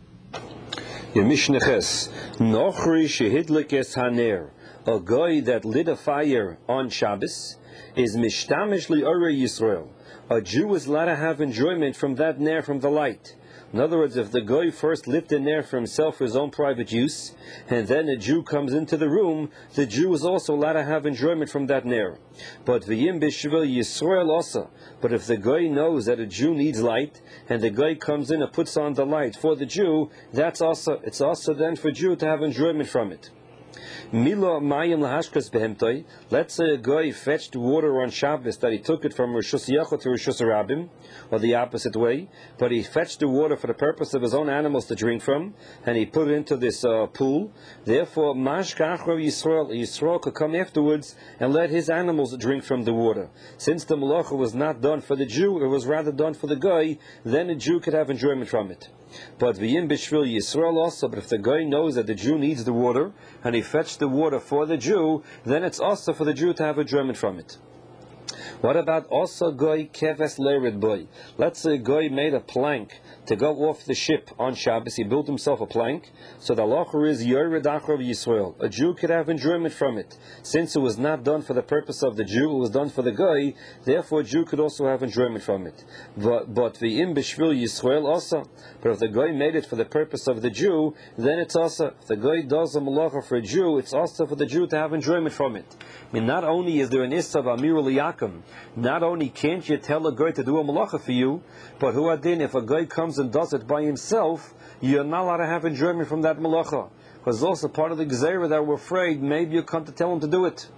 Yemishneches nochri shehidlik es haner. A guy that lit a fire on Shabbos is mishtamish li'orei Yisrael. A Jew is allowed to have enjoyment from that ner, from the light. In other words, if the guy first lit the ner for himself for his own private use, and then a Jew comes into the room, the Jew is also allowed to have enjoyment from that ner. But v'yim b'shvel Yisrael also. But if the guy knows that a Jew needs light, and the guy comes in and puts on the light for the Jew, that's also it's also then for Jew to have enjoyment from it. Mila mayim lahashkas behemtoi. Let's say a guy fetched water on Shabbos that he took it from Rishus Yachid to Rishus Rabim, or the opposite way. But he fetched the water for the purpose of his own animals to drink from, and he put it into this uh, pool. Therefore, Mashka Achrav Yisrael, Yisrael could come afterwards and let his animals drink from the water. Since the malacha was not done for the Jew, it was rather done for the guy, then a Jew could have enjoyment from it. But v'yim b'shvil Yisrael also, but if the guy knows that the Jew needs the water, and he fetched the water for the Jew, then it's also for the Jew to have enjoyment from it. What about also goy keves lerid boy? Let's say a guy made a plank to go off the ship on Shabbos. He built himself a plank. So the halacha is yored achrav Yisrael. A Jew could have enjoyment from it. Since it was not done for the purpose of the Jew, it was done for the guy. Therefore, a Jew could also have enjoyment from it. But but the im b'shvil Yisrael also. But if the guy made it for the purpose of the Jew, then it's also, if the guy does a malacha for a Jew, it's also for the Jew to have enjoyment from it. I mean, not only is there an issa of amir liyakim, not only can't you tell a guy to do a malacha for you, but who adin, if a guy comes and does it by himself, you're not allowed to have enjoyment from that malacha. Because it's also part of the gzeira that we're afraid maybe you come to tell him to do it.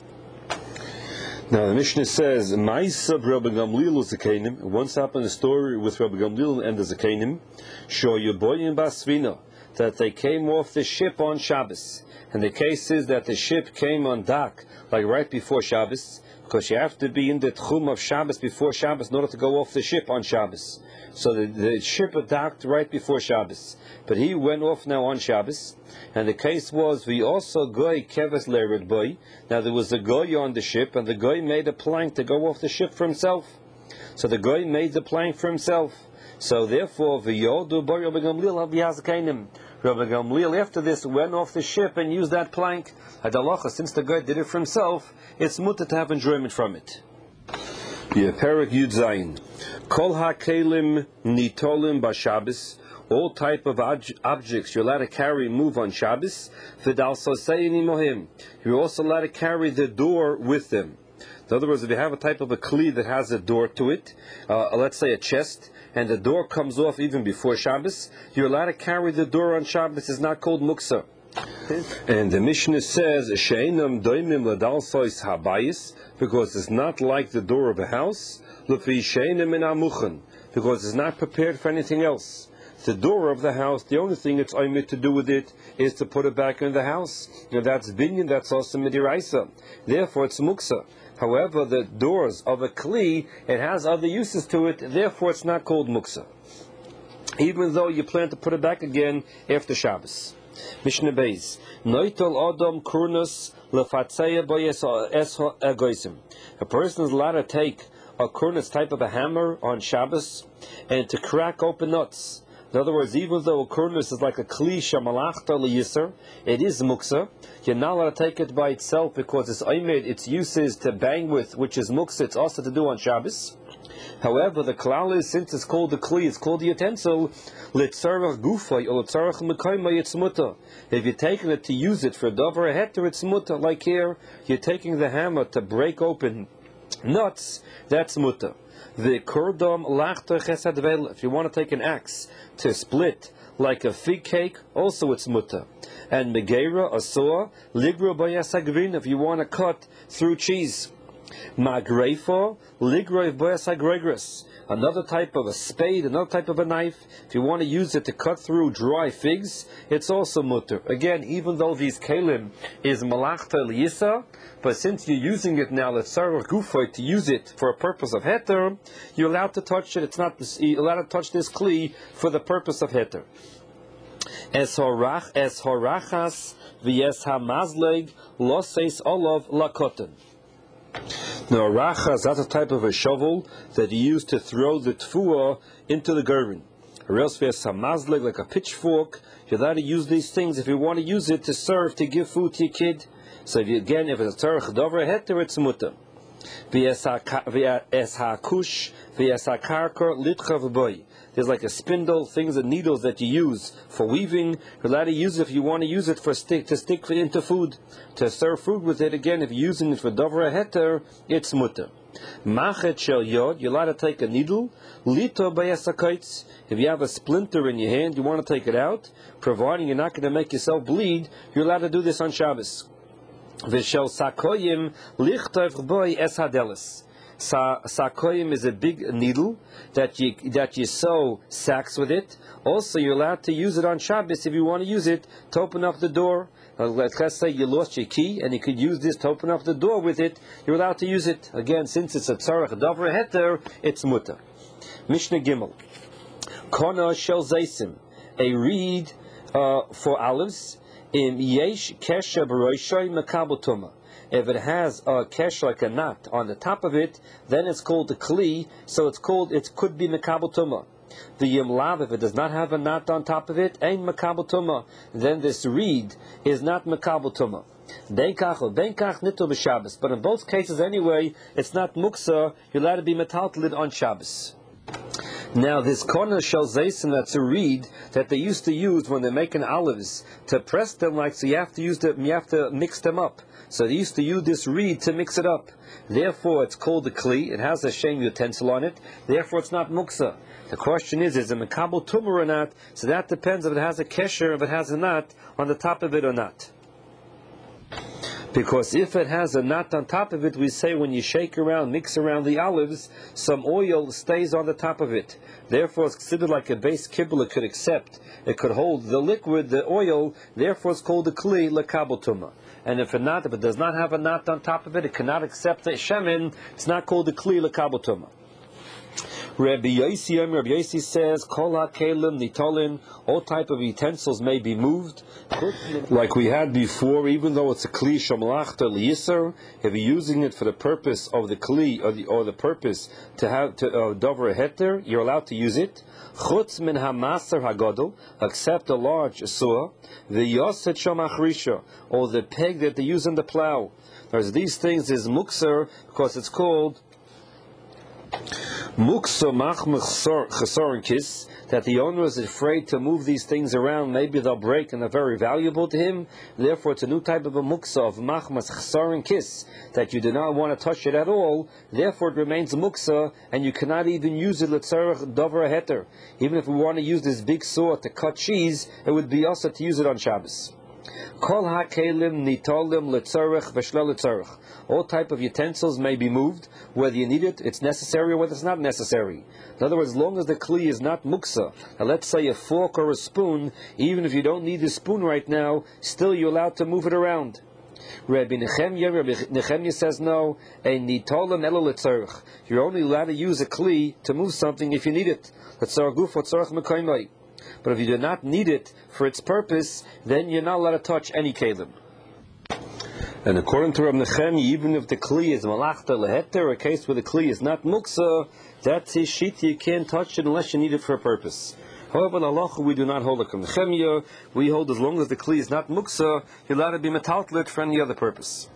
Now the Mishnah says, Ma'isa Rabbi Gamliel Zakenim. Once happened a story with Rabbi Gamliel and the Zakenim, Sho Yuboyim Basvina, that they came off the ship on Shabbos. And the case is that the ship came on dock, like right before Shabbos, because you have to be in the tchum of Shabbos before Shabbos in order to go off the ship on Shabbos. So the, the ship docked right before Shabbos. But he went off now on Shabbos, and the case was, we also goy keves lerid boy. Now there was a goy on the ship, and the goy made a plank to go off the ship for himself. So the goy made the plank for himself. So therefore, v'yodu bar Rabbi Gamliel have yazakeinim. Rabbi Gamliel after this went off the ship and used that plank. Hadalacha, since the guy did it for himself, it's mutter to have enjoyment from it. Yeah, Perek Yud Zayin. Kol ha-kelim nitolim b'Shabbos. All type of ob- objects you're allowed to carry and move on Shabbos. V'dal soseini mohim. You're also allowed to carry the door with them. In other words, if you have a type of a kli that has a door to it, uh, let's say a chest, and the door comes off even before Shabbos, you're allowed to carry the door on Shabbos. It's not called muksa. And the Mishnah says, Sheinam doimim ladal sois habayis, because it's not like the door of a house, lufi sheinam in amuchan, because it's not prepared for anything else. The door of the house, the only thing it's oimid to do with it is to put it back in the house. And that's binyan, that's also midiraisa. Therefore, it's muksa. However, the doors of a kli, it has other uses to it, therefore it's not called muksa. Even though you plan to put it back again after Shabbos. Mishnah Beis. Noitel Adam Kurnus Lefatzeya Boyes Esho Egoisim. A person is allowed to take a kurnus type of a hammer on Shabbos and to crack open nuts. In other words, even though a kurnus is like a kli shamalachta liyisr, it is muksa. You're not allowed to take it by itself because it's aimed, its use is to bang with, which is muksa. It's also to do on Shabbos. However, the klal is, since it's called the kli, it's called the utensil, litzarach gufay or litzarach mekaymay, it's muta. If you're taking it to use it for davar heter, it's muta. Like here, you're taking the hammer to break open nuts, that's muta. The kurdom lachter chesed vel. If you want to take an axe to split like a fig cake, also it's muta. And megeira asor ligra bayasagvin. If you want to cut through cheese, magreifo ligra bayasagregris. Another type of a spade, another type of a knife. If you want to use it to cut through dry figs, it's also mutter. Again, even though these kalim is malachta liyisa, but since you're using it now, let's gufoy to use it for a purpose of heter, you're allowed to touch it. It's not you're allowed to touch this kli for the purpose of heter. Es horach es horachas v'yes hamazleg loses olav lakoten. Now, rachas, that's a type of a shovel that you use to throw the tfuah into the gervin. Or else, there's some mazleg, like a pitchfork. You're allowed to use these things if you want to use it to serve, to give food to your kid. So, if you, again, if it's a tzarech dover heter, it's muta. V'es hakush, v'es hakarkor, litcha v'boy. There's like a spindle, things and needles that you use for weaving. You're allowed to use it if you want to use it for stick to stick into food, to serve food with it. Again, if you're using it for dover heter, it's muta. Machet shel yod, you're allowed to take a needle. Lito bayasakaitz, if you have a splinter in your hand, you want to take it out, providing you're not going to make yourself bleed, you're allowed to do this on Shabbos. V'shel sakoyim lichtov boy es hadelis. Sa, sakoyim is a big needle that you that you sew sacks with it. Also, you're allowed to use it on Shabbos if you want to use it to open up the door. Uh, let's say you lost your key and you could use this to open up the door with it. You're allowed to use it. Again, since it's a tzarech davar heter, it's mutter. Mishnah Gimel. Kona shel zaysim, a reed uh, for olives. Im yesh kesha b'roishay makabel tuma. If it has a kesh like a knot on the top of it, then it's called a kli. So it's called. It could be makabel tuma. The yimlav, if it does not have a knot on top of it, ain't makabel tuma. Then this reed is not makabel tuma. Benkach or benkach nitul b'Shabbos. But in both cases, anyway, it's not muksa. You're allowed to be metaltalid on Shabbos. Now, this corner shel zaysim, that's a reed that they used to use when they're making olives to press them, like so. You have to use them. You have to mix them up. So they used to use this reed to mix it up. Therefore, it's called a kli. It has a shem utensil on it. Therefore, it's not muksa. The question is, is it makabel tumah or not? So that depends if it has a kesher, if it has a knot on the top of it or not. Because if it has a knot on top of it, we say when you shake around, mix around the olives, some oil stays on the top of it. Therefore, it's considered like a base kibble it could accept. It could hold the liquid, the oil. Therefore, it's called a kli lekabel tumah. And if it not, if it does not have a knot on top of it, it cannot accept the shemen. It's not called a kli lekabel tumah. Rabbi Yossi, Rabbi Yossi says, Kol ha-kelim nitolin, all type of utensils may be moved, like we had before. Even though it's a kli shamalachta liyiser, if you're using it for the purpose of the kli or the or the purpose to have to uh, dover a heter, you're allowed to use it. Chutz min hamaser hagadol, except a large saw, the yoset shamachrisha, or the peg that they use in the plow. There's these things is mukser because it's called muksa machmach chesaron kis, that the owner is afraid to move these things around. Maybe they'll break and they're very valuable to him. Therefore, it's a new type of a muksa of machmas chesaron kis, that you do not want to touch it at all. Therefore, it remains muksa, and you cannot even use it letzarech davar heter. Even if we want to use this big saw to cut cheese, it would be also to use it on Shabbos. Kol ha-kelim nitolim letzarech v'shlo letzarech. All type of utensils may be moved, whether you need it, it's necessary, or whether it's not necessary. In other words, as long as the kli is not muksa. Now let's say a fork or a spoon, even if you don't need the spoon right now, still you're allowed to move it around. Rabbi Nechemya, Rabbi Nechemya says no, a nitolim elo letzarech. You're only allowed to use a kli to move something if you need it. Letzarech guf or tzarech mekaymai. But if you do not need it for its purpose, then you're not allowed to touch any kelim. And according to Rabbi Nechemya, even if the kli is malachta leheter, a case where the kli is not muksa, that's his sheet. You can't touch it unless you need it for a purpose. However, in halacha we do not hold like Rabbi Nechemya. We hold as long as the kli is not muksa, you're allowed to be metaltlit for any other purpose.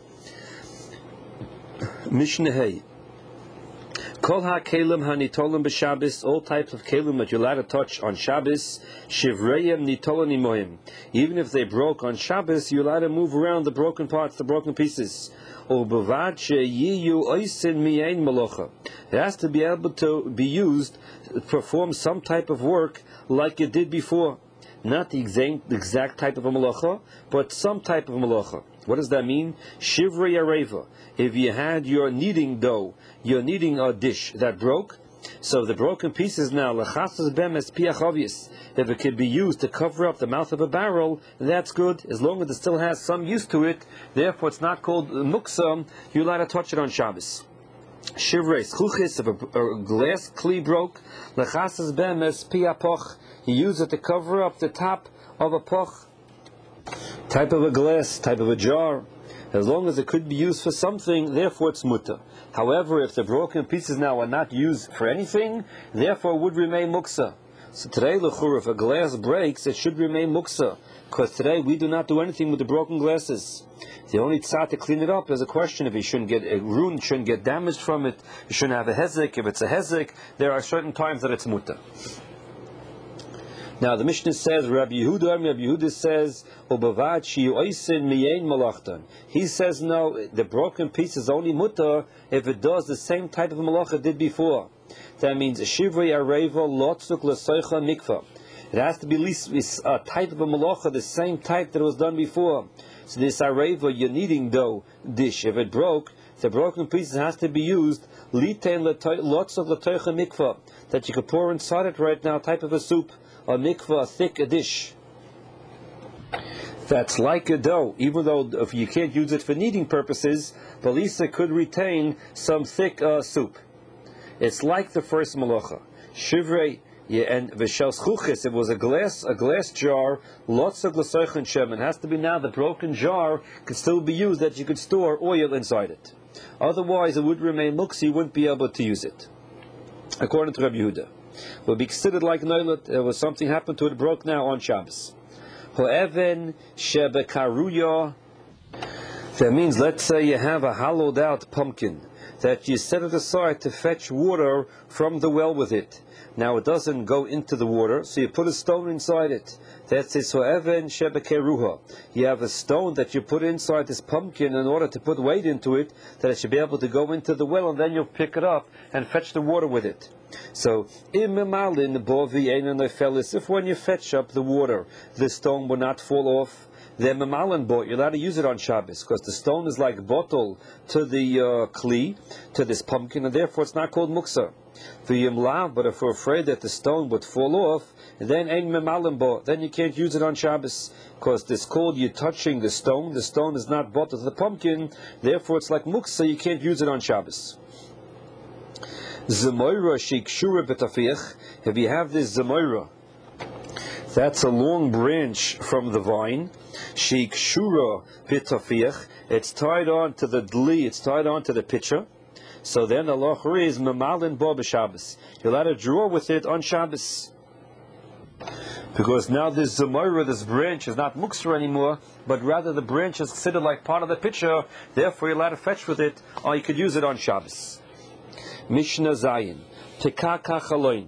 Mishnah Hay. Kol ha-kelim ha-nitolim b'Shabbos, all types of kelim that you're allowed to touch on Shabbos, shivrayim nitolim imoyim. Even if they broke on Shabbos, you're allowed to move around the broken parts, the broken pieces. Or b'vad sheyiyu oisin mi'ein malocha. It has to be able to be used, perform some type of work like it did before. Not the exact, exact type of a malacha, but some type of malacha. What does that mean? Shivra yareva. If you had your kneading dough, you're kneading a dish that broke, so the broken pieces now, lechasas bem es piachavius. If it could be used to cover up the mouth of a barrel, that's good, as long as it still has some use to it. Therefore, it's not called muksam. You're allowed to touch it on Shabbos. Shivreis chuchis, if a, a glass kli broke, lechasas bem es piapoch. You use it to cover up the top of a poch, type of a glass, type of a jar. As long as it could be used for something, therefore it's mutter. However, if the broken pieces now are not used for anything, therefore would remain muksa. So today, l'chur, if a glass breaks, it should remain muksa, because today we do not do anything with the broken glasses. The only tzad to clean it up is a question if you shouldn't get a ruined, shouldn't get damaged from it, you shouldn't have a hezek. If it's a hezek, there are certain times that it's mutter. Now the Mishnah says, Rabbi Yehuda, Rabbi Yehuda says, Ubavad shiyu oisin miyein malachtan. He says, no, the broken piece is only mutter if it does the same type of malacha it did before. That means shivrei areva lotzuk l'soicha mikvah. It has to be at least a type of a malacha, the same type that was done before. So this areva, your kneading dough dish, if it broke, the broken pieces has to be used litein lotzuk l'toicha mikvah, that you could pour inside it right now, type of a soup. A mikvah, a thick dish that's like a dough, even though if you can't use it for kneading purposes, but Lisa could retain some thick uh, soup. It's like the first malacha. Shivrei, yeah, and v'shel schuchis, it was a glass, a glass jar. Lots of glasoichen shem. It has to be now the broken jar could still be used, that you could store oil inside it. Otherwise, it would remain muksa. You wouldn't be able to use it, according to Rabbi Yehuda. Will be considered like noilet. There was something happened to it, broke now on Shabbos. Ho'even shebekaruya. That means, let's say you have a hollowed out pumpkin that you set it aside to fetch water from the well with it. Now it doesn't go into the water, so you put a stone inside it. That's it. Ho'even shebekeruha. You have a stone that you put inside this pumpkin in order to put weight into it, that it should be able to go into the well, and then you'll pick it up and fetch the water with it. So, if when you fetch up the water, the stone will not fall off, then memalin bo, you're allowed to use it on Shabbos, because the stone is like bottle to the uh, kli, to this pumpkin, and therefore it's not called muksa. But if we're afraid that the stone would fall off, then ein memalin bo, then you can't use it on Shabbos, because it's called you touching the stone. The stone is not bottle to the pumpkin, therefore it's like muksa, you can't use it on Shabbos. Zemoira shikshura b'tafiach. If you have this zemoira, that's a long branch from the vine. Shikshura b'tafiach. It's tied on to the dli. It's tied on to the pitcher. So then the locher is memalin bo b'Shabbos. You're allowed to draw with it on Shabbos, because now this zemoira, this branch, is not muksa anymore, but rather the branch is considered like part of the pitcher. Therefore, you're allowed to fetch with it, or you could use it on Shabbos. Mishnah Zayin, Tekaka Chaloin.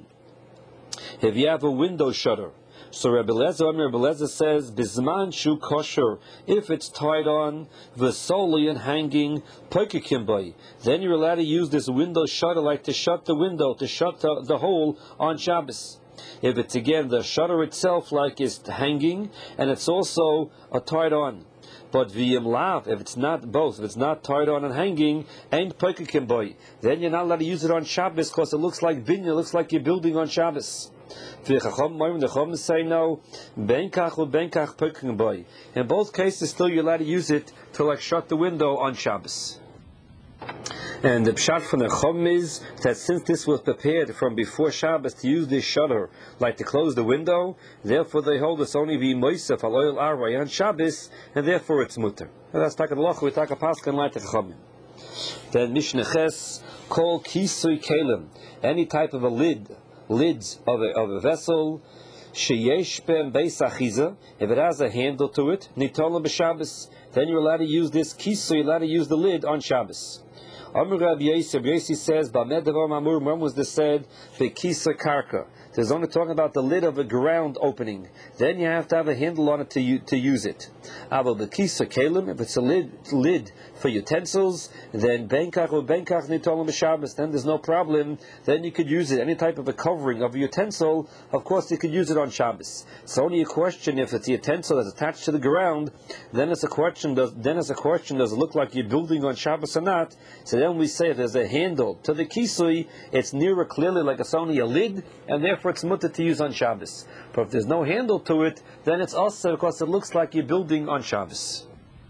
If you have a window shutter, so Rebbe Lezer, Rebbe Lezer says, Bizman shu kosher, if it's tied on, v'soli and hanging, poikikimbai, then you're allowed to use this window shutter, like to shut the window, to shut the, the hole on Shabbos. If it's again the shutter itself, like is hanging, and it's also uh, tied on. But v'yim lav, if it's not both, if it's not tied on and hanging, ain't poikikim boy, then you're not allowed to use it on Shabbos, because it looks like vineyard, it looks like you're building on Shabbos. The Chacham say no, benkach or benkach poikikim boy. In both cases, still you're allowed to use it to like shut the window on Shabbos. And the pshat from the Chum is that since this was prepared from before Shabbos to use this shutter, like to close the window, therefore they hold us only be moisef al oil arvay on Shabbos, and therefore it's mutter. And that's taka loch, we taka paskan like the Chum. Then Mishnah Ches, call kisui kelim, any type of a lid, lids of a, of a vessel, sheyesh ben beis achiza, if it has a handle to it, nitola b'Shabbos, then you're allowed to use this kisui, you're allowed to use the lid on Shabbos. Amr Rabbi Yosef, Yosef says, B'amed Devar Mamur, when was this said? B'kisa karka. There's only talking about the lid of a ground opening. Then you have to have a handle on it to u- to use it. Ava b'kisa kelim, if it's a lid lid for utensils, then benkach or benkach nitolim b'Shabbos, then there's no problem. Then you could use it. Any type of a covering of a utensil, of course you could use it on Shabbos. It's only a question if it's a utensil that's attached to the ground, then it's a question, does, then it's a question, does it look like you're building on Shabbos or not? So then we say if there's a handle to the kisui, it's nearer clearly like it's only a lid, and therefore it's mutter to use on Shabbos. But if there's no handle to it, then it's also because it looks like you're building on Shabbos.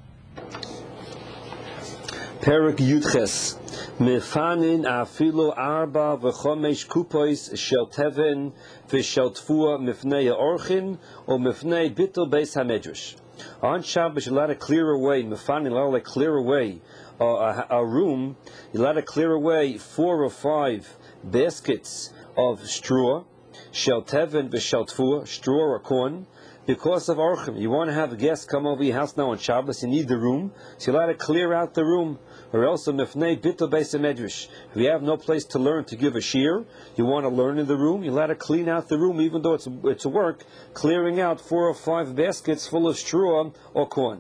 Perak Yudches. Mefanin afilu arba v'chomesh kupois shel teven v'shel tfua mifnei orchin or mifnei bitul beis hamedrash. On Shabbos, you're allowed to clear away, mefanin, you're allowed to clear away a, a, a room, you're allowed to clear away four or five baskets of straw, shel teven v'shel tfua, straw or corn, because of Orchim. You want to have a guest come over your house now on Shabbos, you need the room, so you're allowed to clear out the room. Or else, Mifnei Bittul Beis HaMedrash. If you have no place to learn to give a shir, you want to learn in the room, you're allowed to clean out the room, even though it's, it's work, clearing out four or five baskets full of straw or corn.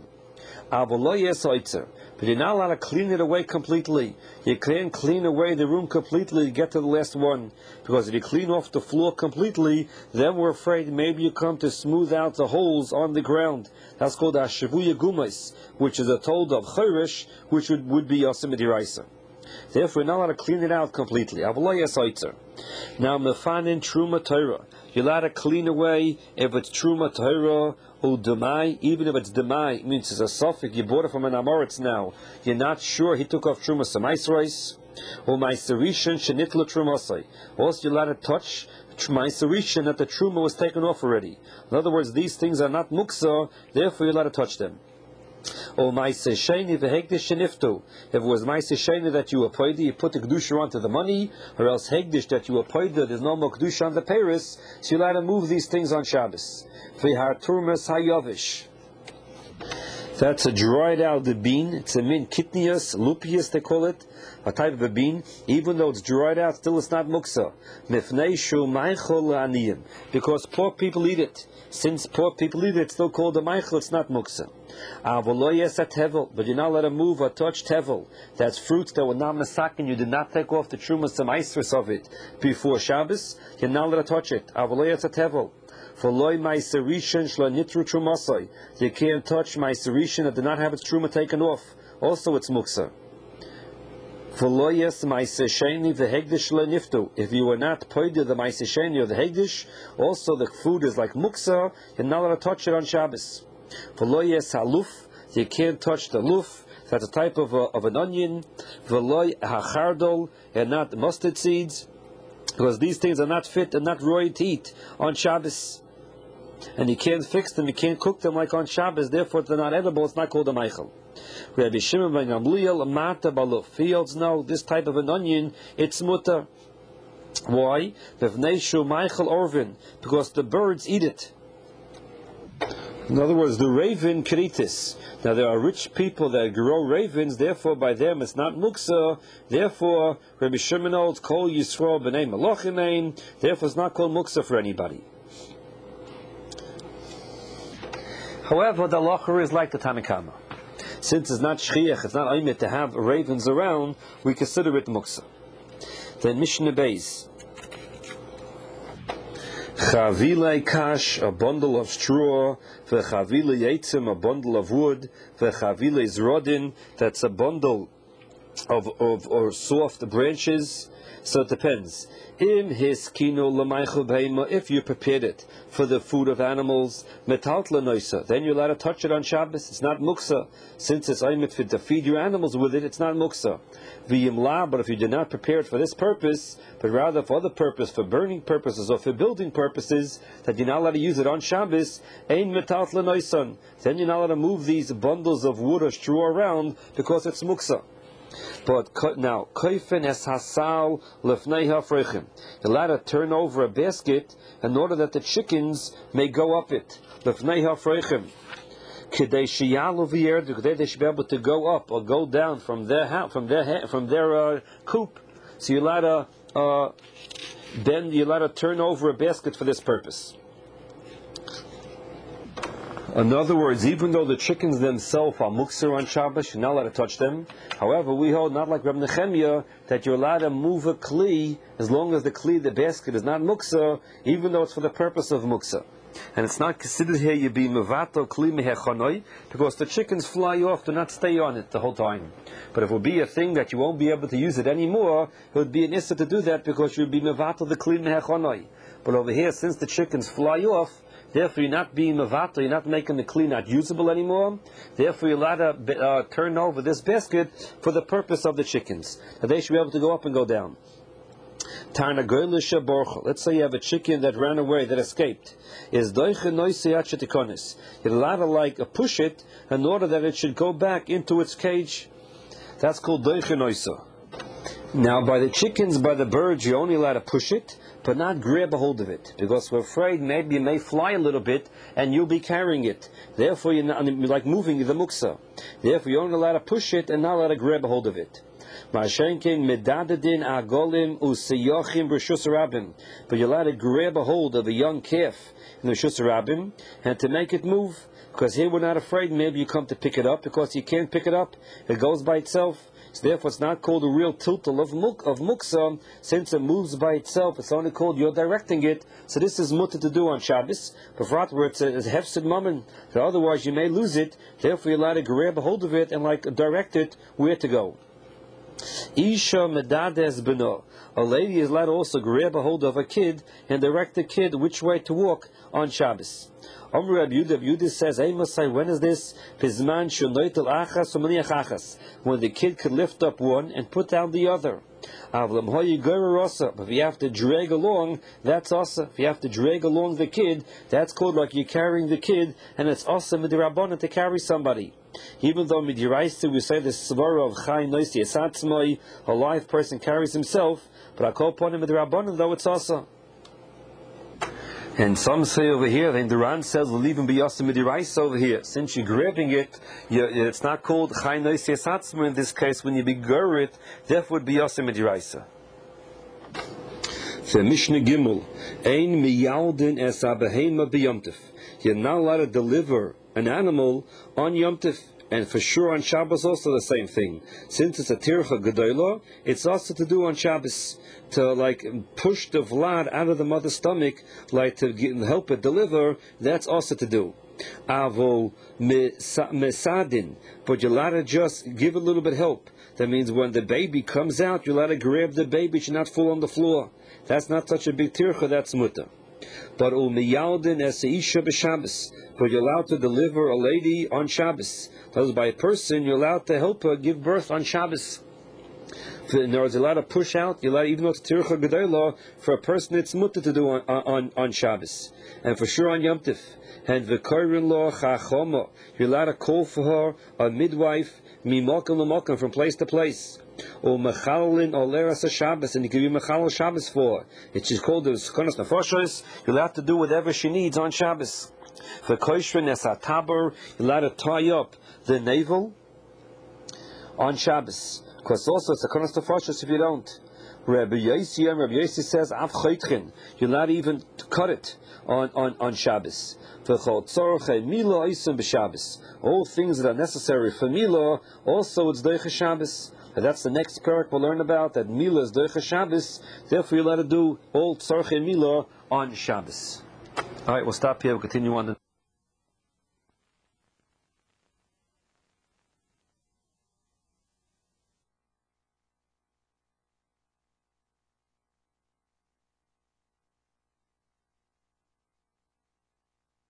But you're not allowed to clean it away completely. You can't clean away the room completely to get to the last one. Because if you clean off the floor completely, then we're afraid maybe you come to smooth out the holes on the ground. That's called Ashavuya Gumais, which is a told of Chirish, which would, would be Yosemite Raisa. Therefore, you're not allowed to clean it out completely. Now, Mefanin Truma Torah. You're allowed to clean away if it's Truma Torah or Demai, even if it's Demai, it means it's a suffix, you bought it from an Amoritz now. You're not sure he took off Truma Samaisrais, or Maiserishan Shenitla Trumasai. Also, you're allowed to touch Maiserishan that the Truma was taken off already. In other words, these things are not Muksa, therefore you're allowed to touch them. Or Maise Sheni v'Hegdish Sheniftu. If it was Maise Sheni that you appointed, you put the Kedusha onto the money, or else Hegdish that you appointed, there's no more Kedusha on the Paris, so you're allowed to move these things on Shabbos. V'har Turmes Hayovish. That's a dried out the bean. It's a min kitnius, lupius they call it, a type of a bean. Even though it's dried out, still it's not muksa. Mifnei shu meichel aniyim, because poor people eat it. Since poor people eat it, it's still called a meichel. It's not muksa. Avoloyes at tevel, but you're not allowed to move or touch tevel. That's fruits that were not masakin. You did not take off the trumas and maestris of it before Shabbos. You're not allowed to touch it. Avoloyes at tevel. For loy maiserishan shlo nitru trumasai. You can't touch maiserishan that did not have its truma taken off. Also, it's muksa. For loyes maisesheni the hegdish shlo niftu. If you were not poider the maisesheni or the hegdish, also the food is like muksa. You're not allowed to touch it on Shabbos. For loyes haluf, you can't touch the luf. That's a type of a, of an onion. For loy hachardol, and not mustard seeds, because these things are not fit and not roy to eat on Shabbos. And you can't fix them, you can't cook them like on Shabbos, therefore they're not edible, it's not called a meichel. Rabbi Shimon ben Gamliel, mata baluf. Fields know this type of an onion, it's mutter. Why? V'vneishu meichel orvin, because the birds eat it. In other words, the raven kritis. Now there are rich people that grow ravens, therefore by them it's not muksa. Therefore, Rabbi Shimon holds kol yisrael b'nei melochimein. Therefore, it's not called muksa for anybody. However, the locher is like the Tanakama. Since it's not shchiach, it's not aimet to have ravens around, we consider it muksa. Then Mishnah Beis. Chavile kash, a bundle of straw, v'chavile yetzim, a bundle of wood, v'chavile zrodin, that's a bundle of, of or soft branches. So it depends. Im his kino l'maychel beima, if you prepared it for the food of animals, metalt l'noisa, then you're allowed to touch it on Shabbos. It's not muksa. Since it's aimet fit to feed your animals with it, it's not muksa. V'yim la, but if you did not prepare it for this purpose, but rather for other purpose, for burning purposes or for building purposes, that you're not allowed to use it on Shabbos, ein metalt l'noisan, then you're not allowed to move these bundles of wood or straw around because it's muksa. But now, koifen es hasal lefnei hafrechim. You're allowed to turn over a basket in order that the chickens may go up it. Lefnei hafrechim. Kedei shiyalu v'yerdu. They should be able to go up or go down from their ha- from their ha- from their uh, coop. So you're allowed to uh, then you're allowed to turn over a basket for this purpose. In other words, even though the chickens themselves are mukser on Shabbos, you're not allowed to touch them. However, we hold, not like Reb Nechemia, that you're allowed to move a kli as long as the kli, the basket, is not mukser, even though it's for the purpose of mukser. And it's not considered here you be mevato kli mehechonoi, because the chickens fly off, do not stay on it the whole time. But if it would be a thing that you won't be able to use it anymore, it would be an issa to do that because you'd be mevato the kli mehechonoi. But over here, since the chickens fly off, therefore, you're not being mevato, you're not making the kli not usable anymore. Therefore, you're allowed to uh, turn over this basket for the purpose of the chickens. That they should be able to go up and go down. Let's say you have a chicken that ran away, that escaped. You're allowed to like push it in order that it should go back into its cage. That's called doiche noisa. Now, by the chickens, by the birds, you're only allowed to push it. but not grab a hold of it, because we're afraid maybe you may fly a little bit and you'll be carrying it. Therefore, you're not, like moving the muksa. Therefore, you're only allowed to push it and not allowed to grab a hold of it. But you're allowed to grab a hold of a young calf in the Reshus Rabim and to make it move. Because here we're not afraid maybe you come to pick it up, because you can't pick it up. It goes by itself. So therefore it's not called a real tiltal of muk of muksa, since it moves by itself. It's only called you're directing it. So this is mutter to do on Shabbos. But for where it's a, a hefsid mammon, so otherwise you may lose it. Therefore you're allowed to grab a hold of it and like direct it where to go. Isha medades beno. A lady is allowed to also grab a hold of a kid and direct the kid which way to walk on Shabbos. Amr Rabbi Yehuda, Rabbi Yehuda says, "I must say, when is this? Pizman shunoitel achas umaniach achas, when the kid could lift up one and put down the other. Avlam hoyi gorer asa. But if you have to drag along, that's asa. If you have to drag along the kid, that's called like you're carrying the kid, and it's asa midirabbanan to carry somebody. Even though midiraisa we say the svara of chay noisi esatzmai, a live person carries himself, but I call upon him midirabbanan though it's asa." And some say over here, the Duran says, we'll even be Yasa Midiraisa over here. Since you're grabbing it, you, it's not called Chay Noisi Esatzma in this case. When you begur it, therefore it would be Yasa Midiraisa. The Mishnah Gimel, Ein miyaldin es abehema b'yomtiv. You're not allowed to deliver an animal on Yom Tif. And for sure on Shabbos also the same thing. Since it's a tircha gedolah, it's also to do on Shabbos. To like push the vlad out of the mother's stomach, like to get, help it deliver, that's also to do. Avo mesadin, but you're allowed to just give a little bit help. That means when the baby comes out, you're allowed to grab the baby, it should not fall on the floor. That's not such a big tircha, that's mutter. But umiyaldin es isha b'Shabbos, but you're allowed to deliver a lady on Shabbos. That is, by a person, you're allowed to help her give birth on Shabbos. In other words, you're allowed to push out, you're allowed, even though it's tircha gedolah, for a person it's mutter to do on, on, on Shabbos. And for sure on Yom Tif. And v'korin lo chachoma, you're allowed to call for her a midwife, mimokim l'mokim, from place to place. Or mechalin oleras Shabbos, and you can be mechal Shabbos for her. It's just called the skonas nefashos. You're allowed to do whatever she needs on Shabbos. V'koishrin es hataber, you're allowed to tie up the navel on Shabbos. Because also it's a konas nefashos if you don't. Rabbi Yossi, Rabbi Yossi says, Av chaytchin, you're not even to cut it on, on, on Shabbos. All things that are necessary for Milah, also it's Doicha Shabbos. And that's the next parak we'll learn about, that Milah is Doicha Shabbos, therefore you're allowed to do all Tzorchei Milah on Shabbos. Alright, we'll stop here, we'll continue on the